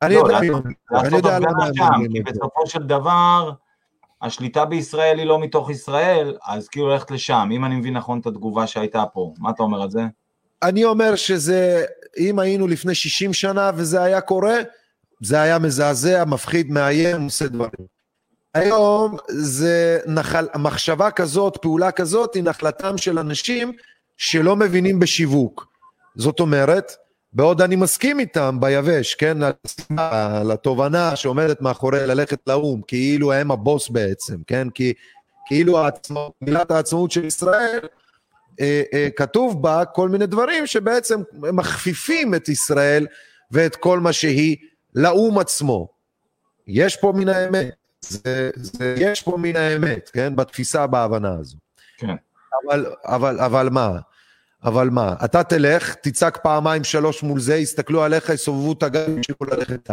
אני יודע למה הם אומרים. כי בסופו של דבר, השליטה בישראל היא לא מתוך ישראל, אז כאילו הולכת לשם, אם אני מבין נכון את התגובה שהייתה פה, מה אתה אומר על זה? אני אומר שזה, אם היינו לפני שישים שנה וזה היה קורה, זה היה מזעזע, מפחיד, מאיים, עושה דברים. היום זה נחל, מחשבה כזאת, פעולה כזאת, היא נחלתם של אנשים שלא מבינים בשיווק. זאת אומרת, בעוד אני מסכים איתם ביבש, כן, על התובנה שעומדת מאחורי ללכת לאום, כאילו הם הבוס בעצם, כן, כי כאילו העצמאות, מילת העצמאות של ישראל, אה, אה, כתוב בה כל מיני דברים שבעצם מכפיפים את ישראל ואת כל מה שהיא לאום עצמו. יש פה מן האמת, זה, זה, יש פה מן האמת, כן, בתפיסה, בהבנה הזו. כן. אבל, אבל, אבל מה? אבל מה? אתה תלך, תצעק פעמיים שלוש מול זה, יסתכלו עליך, יסובבו את הגב, ימשיכו ללכת.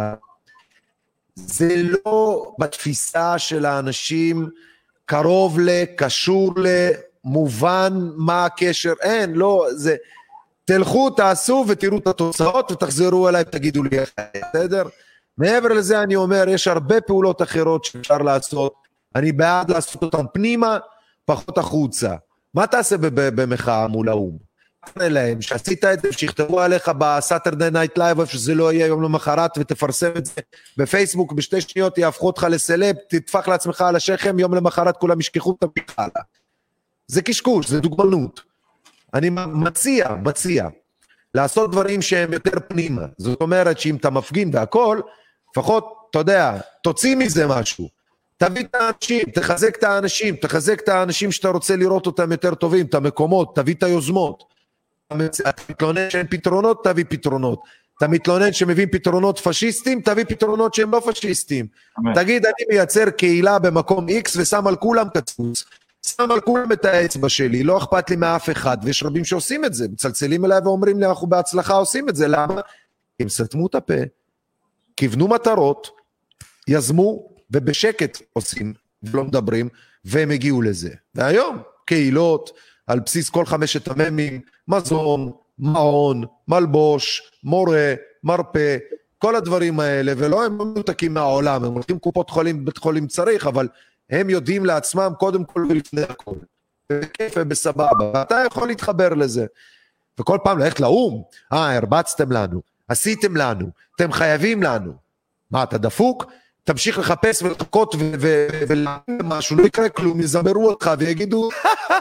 זה לא בתפיסה של האנשים קרוב ל, קשור ל, מובן מה הקשר, אין, לא, זה, תלכו, תעשו ותראו את התוצאות ותחזרו אליי ותגידו לי איך, בסדר? מעבר לזה אני אומר, יש הרבה פעולות אחרות שאפשר לעשות, אני בעד לעשות אותן פנימה, פחות החוצה. מה תעשה במחאה מול האום? תענה להם שעשית את זה, שיכתבו עליך בסאטרדי נייט לייב, איפה שזה לא יהיה יום למחרת, ותפרסם את זה בפייסבוק, בשתי שניות יהפכו אותך לסלב, תדפח לעצמך על השכם, יום למחרת כולם ישכחו את המחאה. זה קשקוש, זה דוגמנות. אני מציע, מציע, לעשות דברים שהם יותר פנימה. זאת אומרת שאם אתה מפגין והכל, לפחות, אתה יודע, תוציא מזה משהו. תביא את האנשים, תחזק את האנשים, תחזק את האנשים שאתה רוצה לראות אותם יותר טובים, את המקומות, תביא את היוזמות. אתה מתלונן שאין פתרונות, תביא פתרונות. אתה מתלונן שמבין פתרונות פשיסטים, תביא פתרונות שהם לא פשיסטים. תגיד, אני מייצר קהילה במקום X ושם על כולם קצוץ. שם על כולם את האצבע שלי, לא אכפת לי מאף אחד, ויש רבים שעושים את זה, מצלצלים אליי ואומרים לי, אנחנו בהצלחה עושים את זה, למה? הם סתמו את הפה, כיוונו מטרות, יזמו, ובשקט עושים, ולא מדברים, והם הגיעו לזה. והיום, קהילות, על בסיס כל חמשת הממים, מזון, מעון, מלבוש, מורה, מרפא, כל הדברים האלה, ולא הם מנותקים מהעולם, הם הולכים קופות חולים, בית חולים צריך, אבל הם יודעים לעצמם קודם כל ולפני הכל. בכיף ובסבבה, ואתה יכול להתחבר לזה. וכל פעם ללכת לאום, אה, הרבצתם לנו, עשיתם לנו, אתם חייבים לנו. מה, אתה דפוק? תמשיך לחפש ולחכות ולהגיד משהו, לא יקרה כלום, יזמרו אותך ויגידו,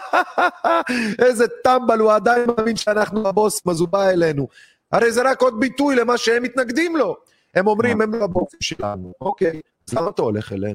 איזה טמבל, הוא עדיין מאמין שאנחנו הבוסים, אז הוא בא אלינו. הרי זה רק עוד ביטוי למה שהם מתנגדים לו. הם אומרים, הם לא הבוסים שלנו. אוקיי, אז למה אתה הולך אליהם?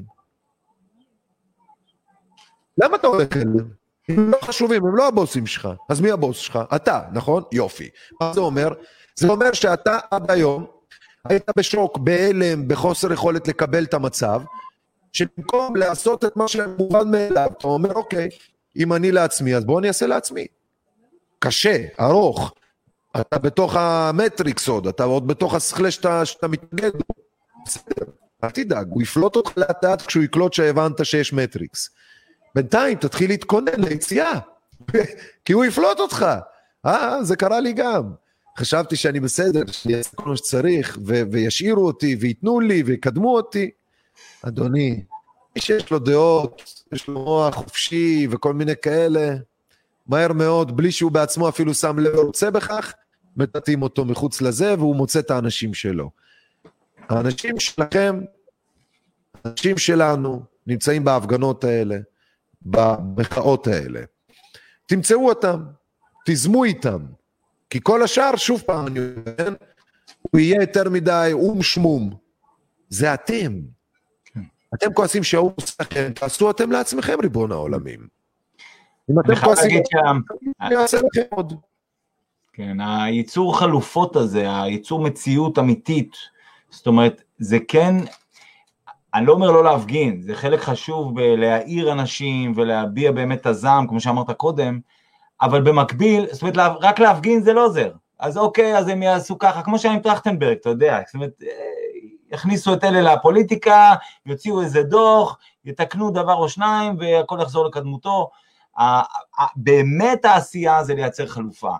למה אתה הולך אליהם? הם לא חשובים, הם לא הבוסים שלך. אז מי הבוס שלך? אתה, נכון? יופי. מה זה אומר? זה אומר שאתה עד היום, היית בשוק, בהלם, בחוסר יכולת לקבל את המצב, שבמקום לעשות את מה שמובן מאליו, אתה אומר, אוקיי, אם אני לעצמי, אז בוא אני אעשה לעצמי. קשה, ארוך, אתה בתוך המטריקס עוד, אתה עוד בתוך השכלה שאתה, שאתה מתנגד. בסדר, אל תדאג, הוא יפלוט אותך לאט כשהוא יקלוט שהבנת שיש מטריקס. בינתיים תתחיל להתכונן ליציאה, כי הוא יפלוט אותך. אה, זה קרה לי גם. חשבתי שאני בסדר, שאני אעשה כל מה שצריך, ו- וישאירו אותי, ויתנו לי, ויקדמו אותי. אדוני, מי שיש לו דעות, יש לו מוח חופשי, וכל מיני כאלה, מהר מאוד, בלי שהוא בעצמו אפילו שם לב ורוצה בכך, מטטים אותו מחוץ לזה, והוא מוצא את האנשים שלו. האנשים שלכם, האנשים שלנו, נמצאים בהפגנות האלה, במחאות האלה. תמצאו אותם, תזמו איתם, כי כל השאר, שוב פעם, אני יודע, הוא יהיה יותר מדי אום שמום. זה אתם. אתם כועסים שהאום עושה, תעשו אתם לעצמכם ריבון העולמים. אם אתם כועסים, אני אעשה לכם עוד. כן, הייצור חלופות הזה, הייצור מציאות אמיתית, זאת אומרת, זה כן, אני לא אומר לא להפגין, זה חלק חשוב בלהעיר אנשים ולהביע באמת את הזעם, כמו שאמרת קודם, אבל במקביל, זאת אומרת, רק להפגין זה לא עוזר. אז אוקיי, אז הם יעשו ככה, כמו שהיה עם טרכטנברג, אתה יודע, זאת אומרת, יכניסו את אלה לפוליטיקה, יוציאו איזה דוח, יתקנו דבר או שניים, והכל יחזור לקדמותו. באמת העשייה זה לייצר חלופה.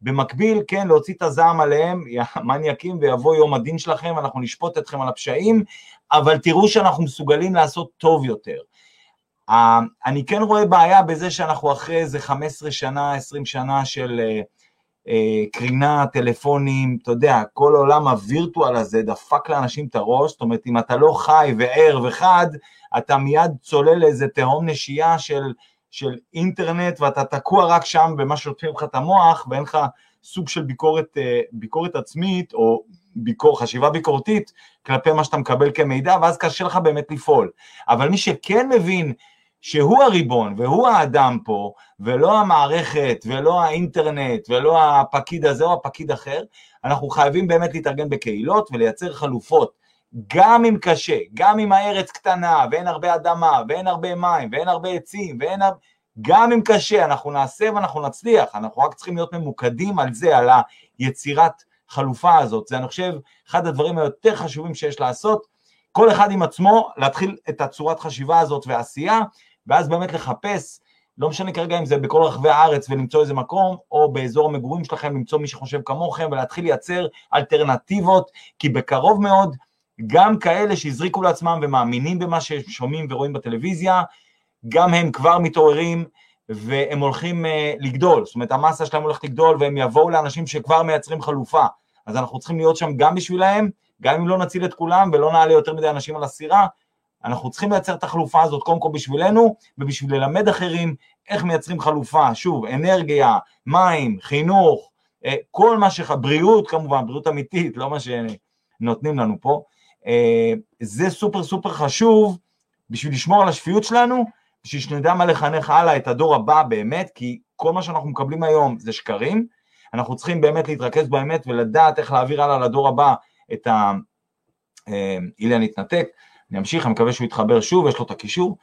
במקביל, כן, להוציא את הזעם עליהם, מניאקים, ויבוא יום הדין שלכם, אנחנו נשפוט אתכם על הפשעים, אבל תראו שאנחנו מסוגלים לעשות טוב יותר. אני כן רואה בעיה בזה שאנחנו אחרי איזה חמש עשרה שנה, עשרים שנה של קרינה, טלפונים, אתה יודע, כל עולם הווירטואל הזה דפק לאנשים את הראש, זאת אומרת, אם אתה לא חי וער וחד, אתה מיד צולל לאיזה תהום נשייה של, של אינטרנט, ואתה תקוע רק שם במה שעוטפים לך את המוח, ואין לך סוג של ביקורת, ביקורת עצמית, או ביקור, חשיבה ביקורתית, כלפי מה שאתה מקבל כמידע, ואז קשה לך באמת לפעול. אבל מי שכן מבין, שהוא הריבון, והוא האדם פה, ולא המערכת, ולא האינטרנט, ולא הפקיד הזה או הפקיד אחר, אנחנו חייבים באמת להתארגן בקהילות, ולייצר חלופות, גם אם קשה, גם אם הארץ קטנה, ואין הרבה אדמה, ואין הרבה מים, ואין הרבה עצים, ואין הרבה... גם אם קשה, אנחנו נעשה ואנחנו נצליח, אנחנו רק צריכים להיות ממוקדים על זה, על היצירת חלופה הזאת, זה אני חושב, אחד הדברים היותר חשובים שיש לעשות, כל אחד עם עצמו, להתחיל את הצורת חשיבה הזאת ועשייה, ואז באמת לחפש, לא משנה כרגע אם זה בכל רחבי הארץ ולמצוא איזה מקום, או באזור המגורים שלכם למצוא מי שחושב כמוכם, ולהתחיל לייצר אלטרנטיבות, כי בקרוב מאוד, גם כאלה שהזריקו לעצמם ומאמינים במה ששומעים ורואים בטלוויזיה, גם הם כבר מתעוררים, והם הולכים uh, לגדול, זאת אומרת המסה שלהם הולכת לגדול, והם יבואו לאנשים שכבר מייצרים חלופה, אז אנחנו צריכים להיות שם גם בשבילהם, גם אם לא נציל את כולם, ולא נעלה יותר מדי אנשים על הסירה, אנחנו צריכים לייצר את החלופה הזאת, קודם כל בשבילנו, ובשביל ללמד אחרים, איך מייצרים חלופה, שוב, אנרגיה, מים, חינוך, כל מה שח... בריאות כמובן, בריאות אמיתית, לא מה שנותנים לנו פה, זה סופר סופר חשוב, בשביל לשמור על השפיות שלנו, בשביל שנדע מה לחנך הלאה את הדור הבא באמת, כי כל מה שאנחנו מקבלים היום זה שקרים, אנחנו צריכים באמת להתרכז באמת, ולדעת איך להעביר הלאה לדור הבא, את ה... איליה נתנתק, אני אמשיך, אני מקווה שהוא יתחבר שוב, יש לו את הקישור,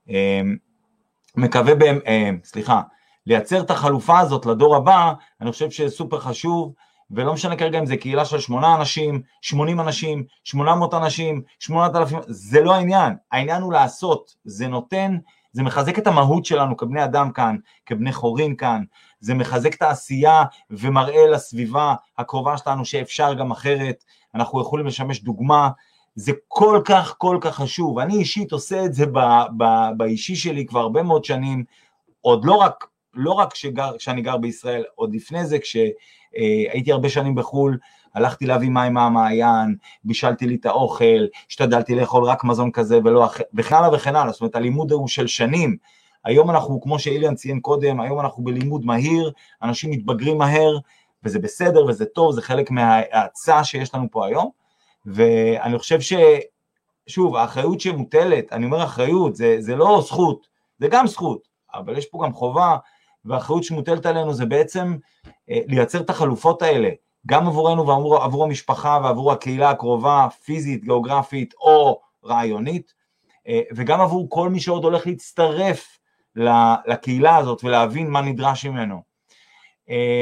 מקווה, בהם, סליחה, לייצר את החלופה הזאת לדור הבא, אני חושב שזה סופר חשוב, ולא משנה כרגע אם זה קהילה של שמונה אנשים, שמונים אנשים, שמונה מאות אנשים, שמונת אלפים, זה לא העניין, העניין הוא לעשות, זה נותן, זה מחזק את המהות שלנו כבני אדם כאן, כבני חורין כאן, זה מחזק את העשייה ומראה לסביבה הקרובה שלנו שאפשר גם אחרת, אנחנו יכולים לשמש דוגמה, זה כל כך כל כך חשוב, אני אישית עושה את זה ב, ב, באישי שלי כבר הרבה מאוד שנים, עוד לא רק, לא רק שגר, שאני גר בישראל, עוד לפני זה כשהייתי הרבה שנים בחול, הלכתי להביא מים מהמעיין, בישלתי לי את האוכל, השתדלתי לאכול רק מזון כזה ולא אחר, וכן הלאה וכן הלאה, זאת אומרת הלימוד הוא של שנים, היום אנחנו כמו שאיליאן ציין קודם, היום אנחנו בלימוד מהיר, אנשים מתבגרים מהר, וזה בסדר וזה טוב, זה חלק מההצעה שיש לנו פה היום, ואני חושב ש, שוב, האחריות שמוטלת, אני אומר אחריות, זה, זה לא זכות, זה גם זכות, אבל יש פה גם חובה, והאחריות שמוטלת עלינו זה בעצם אה, לייצר את החלופות האלה, גם עבורנו ועבור עבור המשפחה ועבור הקהילה הקרובה, פיזית, גיאוגרפית או רעיונית, אה, וגם עבור כל מי שעוד הולך להצטרף לקהילה הזאת ולהבין מה נדרש ממנו. אה,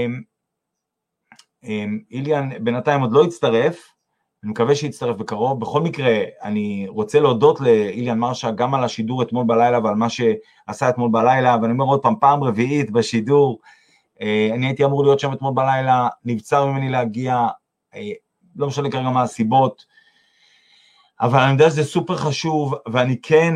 אה, איליאן בינתיים עוד לא הצטרף, אני מקווה שיצטרף בקרוב, בכל מקרה אני רוצה להודות לאיליאן מרשה גם על השידור אתמול בלילה ועל מה שעשה אתמול בלילה, ואני אומר עוד פעם, פעם רביעית בשידור, אני הייתי אמור להיות שם אתמול בלילה, נבצר ממני להגיע, לא משנה כרגע מה הסיבות, אבל אני יודע שזה סופר חשוב, ואני כן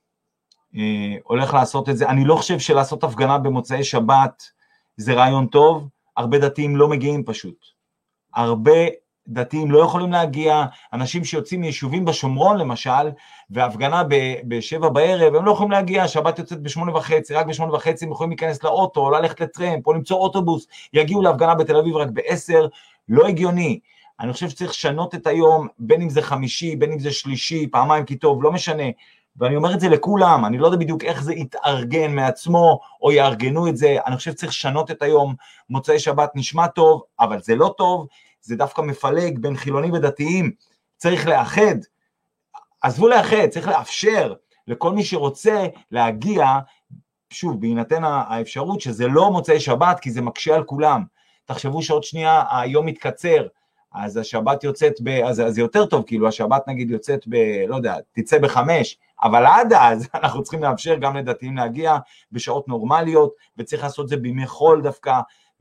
הולך לעשות את זה, אני לא חושב שלעשות הפגנה במוצאי שבת זה רעיון טוב, הרבה דתיים לא מגיעים פשוט, הרבה דתיים לא יכולים להגיע, אנשים שיוצאים מיישובים בשומרון למשל, והפגנה בשבע בערב, הם לא יכולים להגיע, השבת יוצאת בשמונה וחצי, רק בשמונה וחצי הם יכולים להיכנס לאוטו, או ללכת לטרמפ, או למצוא אוטובוס, יגיעו להפגנה בתל אביב רק בעשר, לא הגיוני, אני חושב שצריך לשנות את היום, בין אם זה חמישי, בין אם זה שלישי, פעמיים כי טוב, לא משנה, ואני אומר את זה לכולם, אני לא יודע בדיוק איך זה יתארגן מעצמו, או יארגנו את זה, אני חושב שצריך לשנות את היום, מוצאי שבת נשמע טוב, אבל זה לא טוב, זה דווקא מפלג בין חילונים ודתיים, צריך לאחד, עזבו לאחד, צריך לאפשר לכל מי שרוצה להגיע, שוב, בהינתן האפשרות שזה לא מוצאי שבת, כי זה מקשה על כולם, תחשבו שעוד שנייה היום מתקצר, אז השבת יוצאת, ב, אז זה יותר טוב, כאילו השבת נגיד יוצאת ב, לא יודע, תצא בחמש, אבל עד אז אנחנו צריכים לאפשר גם לדתיים להגיע בשעות נורמליות, וצריך לעשות זה בימי חול דווקא,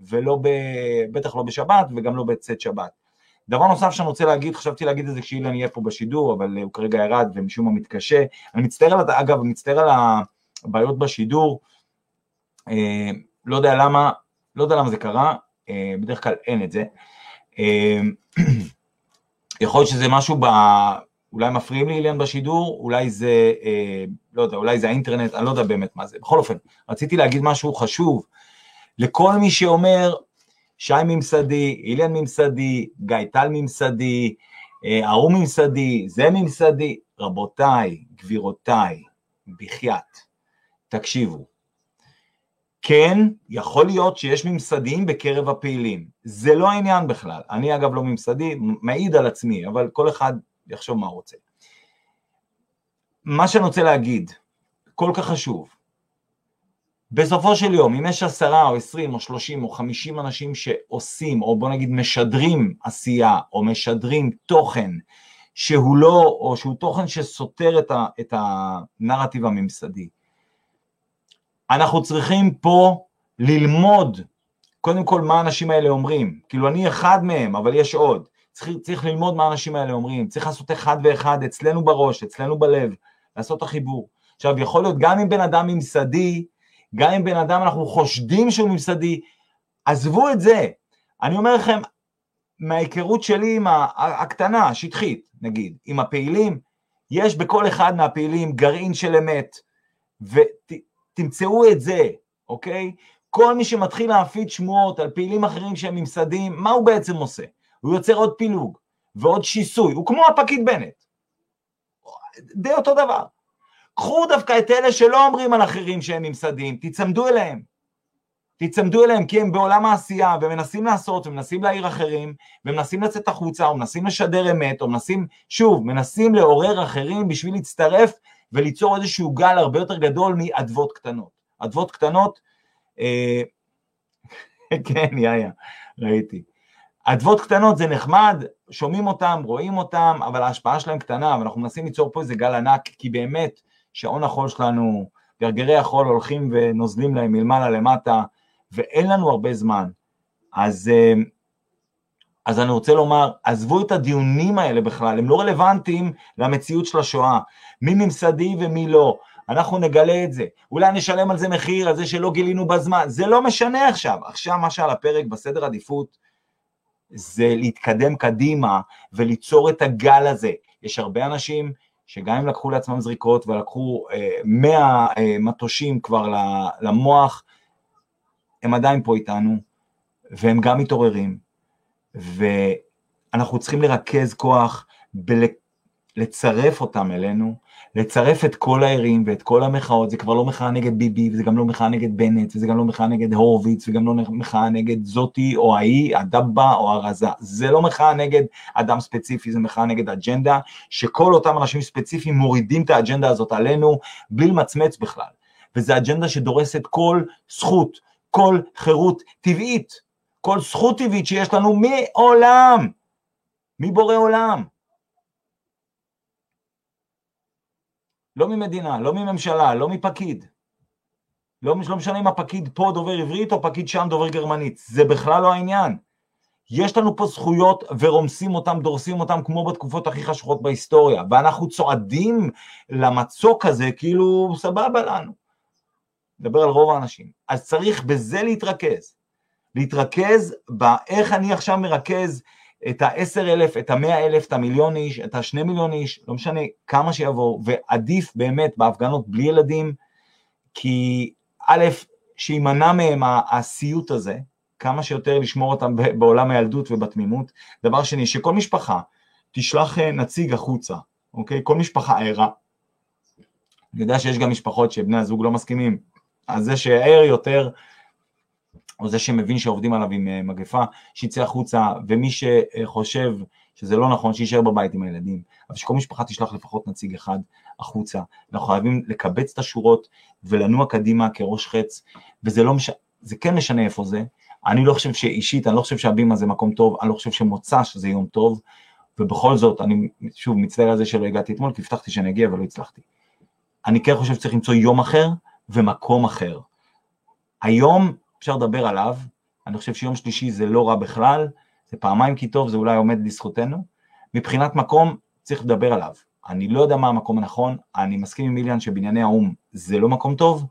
ולא ב... בטח לא בשבת, וגם לא בצאת שבת. דבר נוסף שאני רוצה להגיד, חשבתי להגיד את זה כשאילן יהיה פה בשידור, אבל הוא כרגע ירד ומשום מה מתקשה. אני מצטער על, אגב, מצטער על הבעיות בשידור, אה, לא יודע למה, לא יודע למה זה קרה, אה, בדרך כלל אין את זה. אה, יכול להיות שזה משהו ב... אולי מפריעים לי אילן בשידור, אולי זה, אה, לא יודע, אולי זה האינטרנט, אני לא יודע באמת מה זה. בכל אופן, רציתי להגיד משהו חשוב, לכל מי שאומר, שי ממסדי, אילן ממסדי, גיא טל ממסדי, ארו ממסדי, זה ממסדי, רבותיי, גבירותיי, בחייאת, תקשיבו. כן, יכול להיות שיש ממסדיים בקרב הפעילים, זה לא העניין בכלל, אני אגב לא ממסדי, מעיד על עצמי, אבל כל אחד יחשוב מה הוא רוצה. מה שאני רוצה להגיד, כל כך חשוב, בסופו של יום, אם יש עשרה או עשרים או שלושים או חמישים אנשים שעושים, או בוא נגיד משדרים עשייה, או משדרים תוכן, שהוא לא, או שהוא תוכן שסותר את, ה, את הנרטיב הממסדי, אנחנו צריכים פה ללמוד, קודם כל מה האנשים האלה אומרים, כאילו אני אחד מהם, אבל יש עוד, צריך, צריך ללמוד מה האנשים האלה אומרים, צריך לעשות אחד ואחד אצלנו בראש, אצלנו בלב, לעשות את החיבור. עכשיו יכול להיות גם אם בן אדם ממסדי, גם אם בן אדם אנחנו חושדים שהוא ממסדי, עזבו את זה, אני אומר לכם, מההיכרות שלי עם הקטנה, השטחית, נגיד, עם הפעילים, יש בכל אחד מהפעילים גרעין של אמת, ותמצאו את זה, אוקיי? כל מי שמתחיל להפיץ שמועות על פעילים אחרים שהם ממסדים, מה הוא בעצם עושה? הוא יוצר עוד פילוג, ועוד שיסוי, הוא כמו הפקיד בנט, די אותו דבר. קחו דווקא את אלה שלא אומרים על אחרים שהם ממסדים, תצמדו אליהם, תצמדו אליהם כי הם בעולם העשייה, ומנסים לעשות, ומנסים להעיר אחרים, ומנסים לצאת החוצה, ומנסים לשדר אמת, או מנסים, שוב, מנסים לעורר אחרים בשביל להצטרף, וליצור איזשהו גל הרבה יותר גדול מעדבות קטנות. עדבות קטנות, אה, כן, יאיה, ראיתי. עדבות קטנות זה נחמד, שומעים אותם, רואים אותם, אבל ההשפעה שלהם קטנה, ואנחנו מנסים ליצור פה איזה גל ענק, כי באמת, שעון החול שלנו, גרגרי החול הולכים ונוזלים להם מלמעלה למטה, ואין לנו הרבה זמן. אז, אז אני רוצה לומר, עזבו את הדיונים האלה בכלל, הם לא רלוונטיים למציאות של השואה, מי ממסדי ומי לא, אנחנו נגלה את זה, אולי נשלם על זה מחיר, על זה שלא גילינו בזמן, זה לא משנה עכשיו, עכשיו מה שעל הפרק בסדר עדיפות, זה להתקדם קדימה, וליצור את הגל הזה, יש הרבה אנשים, שגם אם לקחו לעצמם זריקות, ולקחו מאה אה, מטושים כבר למוח, הם עדיין פה איתנו, והם גם מתעוררים, ואנחנו צריכים לרכז כוח, לצרף אותם אלינו, לצרף את כל הערים, ואת כל המחאות, זה כבר לא מחאה נגד ביבי, וזה גם לא מחאה נגד בנט, וזה גם לא מחאה נגד הורוביץ, וגם לא מחאה נגד זאתי, או ההיא, הדבה, או הרזה, זה לא מחאה נגד אדם ספציפי, זה מחאה נגד אג'נדה, שכל אותם אנשים ספציפיים מורידים את האג'נדה הזאת עלינו, בלי למצמץ בכלל, וזה אג'נדה שדורסת כל זכות, כל חירות טבעית, כל זכות טבעית שיש לנו מעולם, מבורא עולם, לא ממדינה, לא מממשלה, לא מפקיד, לא, לא משנה אם הפקיד פה דובר עברית או פקיד שם דובר גרמנית, זה בכלל לא העניין, יש לנו פה זכויות ורומסים אותם, דורסים אותם כמו בתקופות הכי חשוכות בהיסטוריה, ואנחנו צועדים למצוק הזה כאילו סבבה לנו, נדבר על רוב האנשים, אז צריך בזה להתרכז, להתרכז באיך אני עכשיו מרכז את ה-עשרת אלפים, את ה-מאה אלף, את המיליון איש, את ה-שני מיליון איש, לא משנה כמה שיבואו, ועדיף באמת בהפגנות בלי ילדים, כי א', שימנע מהם הסיוט הזה, כמה שיותר לשמור אותם בעולם הילדות ובתמימות, דבר שני, שכל משפחה תשלח נציג החוצה, אוקיי? כל משפחה ערה, אני יודע שיש גם משפחות שבני הזוג לא מסכימים, אז זה שער יותר, או זה שמבין שעובדים עליו עם מגפה, שיצא החוצה, ומי שחושב שזה לא נכון, שישאר בבית עם הילדים, אבל שכל משפחה תשלח לפחות נציג אחד החוצה, אנחנו חייבים לקבץ את השורות, ולנוע קדימה כראש חץ, וזה לא מש... זה כן משנה איפה זה, אני לא חושב שאישית, אני לא חושב שהבימה זה מקום טוב, אני לא חושב שמוצא שזה יום טוב, ובכל זאת, אני שוב מצטער על זה שלא הגעתי אתמול, כי הבטחתי שאני אגיע ולא הצלחתי. אני כן חושב שצריך למצוא יום אחר, ומקום אחר. היום אפשר לדבר עליו, אני חושב שיום שלישי זה לא רע בכלל, זה פעמיים כי טוב, זה אולי עומד לזכותנו. מבחינת מקום, צריך לדבר עליו. אני לא יודע מה המקום הנכון, אני מסכים עם מיליאן שבנייני האום זה לא מקום טוב,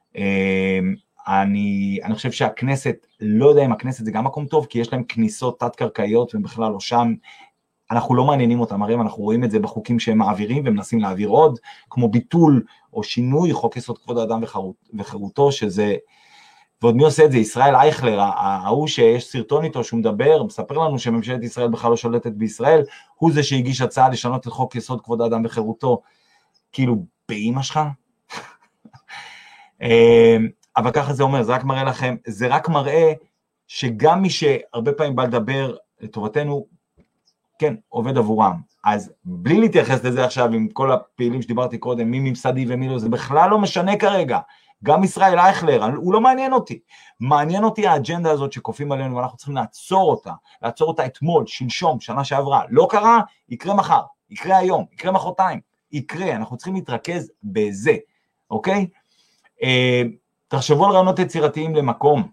אני, אני חושב שהכנסת, לא יודע אם הכנסת זה גם מקום טוב, כי יש להם כניסות תת-קרקעיות ובכלל לא שם, אנחנו לא מעניינים אותם, הרי אנחנו רואים את זה בחוקים שהם מעבירים ומנסים להעביר עוד, כמו ביטול או שינוי חוק יסוד כבוד האדם וחירות, וחירותו, שזה, ועוד מי עושה את זה? ישראל אייכלר, ההוא שיש סרטון איתו שהוא מדבר, מספר לנו שממשלת ישראל בכלל לא שולטת בישראל, הוא זה שהגיש הצעה לשנות את חוק יסוד כבוד האדם וחירותו, כאילו באמא שלך? אבל ככה זה אומר, זה רק מראה לכם, זה רק מראה שגם מי שהרבה פעמים בא לדבר לטובתנו, כן, עובד עבורם. אז בלי להתייחס לזה עכשיו עם כל הפעילים שדיברתי קודם, מי ממסדי ומי לא, זה בכלל לא משנה כרגע. גם ישראל אייכלר, הוא לא מעניין אותי. מעניין אותי האג'נדה הזאת שקופים עלינו, ואנחנו צריכים לעצור אותה, לעצור אותה אתמול, שלשום, שנה שעברה. לא קרה, יקרה מחר, יקרה היום, יקרה מחרתיים, יקרה, אנחנו צריכים להתרכז בזה, אוקיי? אה, תחשבו על רעיונות יצירתיים למקום.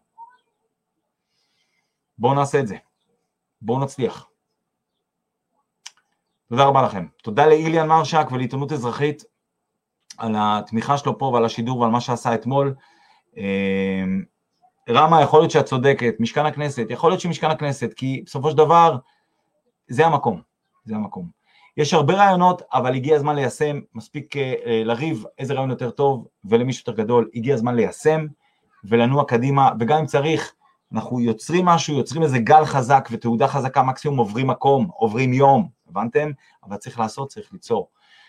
בואו נעשה את זה. בואו נצליח. תודה רבה לכם. תודה לאיליאן מרשק ולעיתונות אזרחית על התמיכה שלו פה ועל השידור ועל מה שעשה אתמול. רמה, יכול להיות שאת צודקת, משכן הכנסת, יכול להיות שמשכן הכנסת, כי בסופו של דבר זה המקום. זה המקום. יש הרבה רעיונות, אבל הגיע הזמן ליישם, מספיק לריב איזה רעיון יותר טוב, ולמישהו יותר גדול, הגיע הזמן ליישם, ולנוע קדימה, וגם אם צריך, אנחנו יוצרים משהו, יוצרים איזה גל חזק, ותעודה חזקה, מקסימום עוברים מקום, עוברים יום, הבנתם? אבל צריך לעשות, צריך ליצור.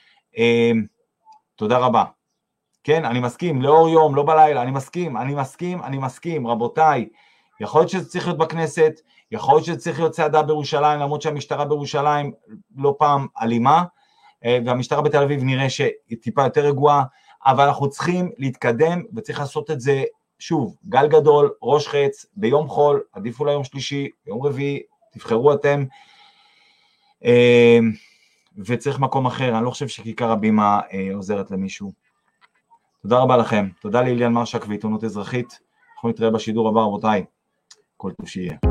תודה רבה. כן, אני מסכים, לאור יום, לא בלילה, אני מסכים, אני מסכים, אני מסכים, רבותיי, יכול להיות שזה צריך להיות בכנסת, יכול להיות שזה צריך להיות צעדה בירושלים, למרות שהמשטרה בירושלים לא פעם אלימה, והמשטרה בתל אביב נראה שהיא טיפה יותר רגועה, אבל אנחנו צריכים להתקדם, וצריך לעשות את זה, שוב, גל גדול, ראש חץ, ביום חול, עדיפו ליום שלישי, ביום רביעי, תבחרו אתם, וצריך מקום אחר, אני לא חושב שכיכר הבימה עוזרת למישהו. תודה רבה לכם, תודה לאיליאן מרשק ועיתונות אזרחית, אנחנו נתראה בשידור הבא, רבותיי, כל טוב שיהיה.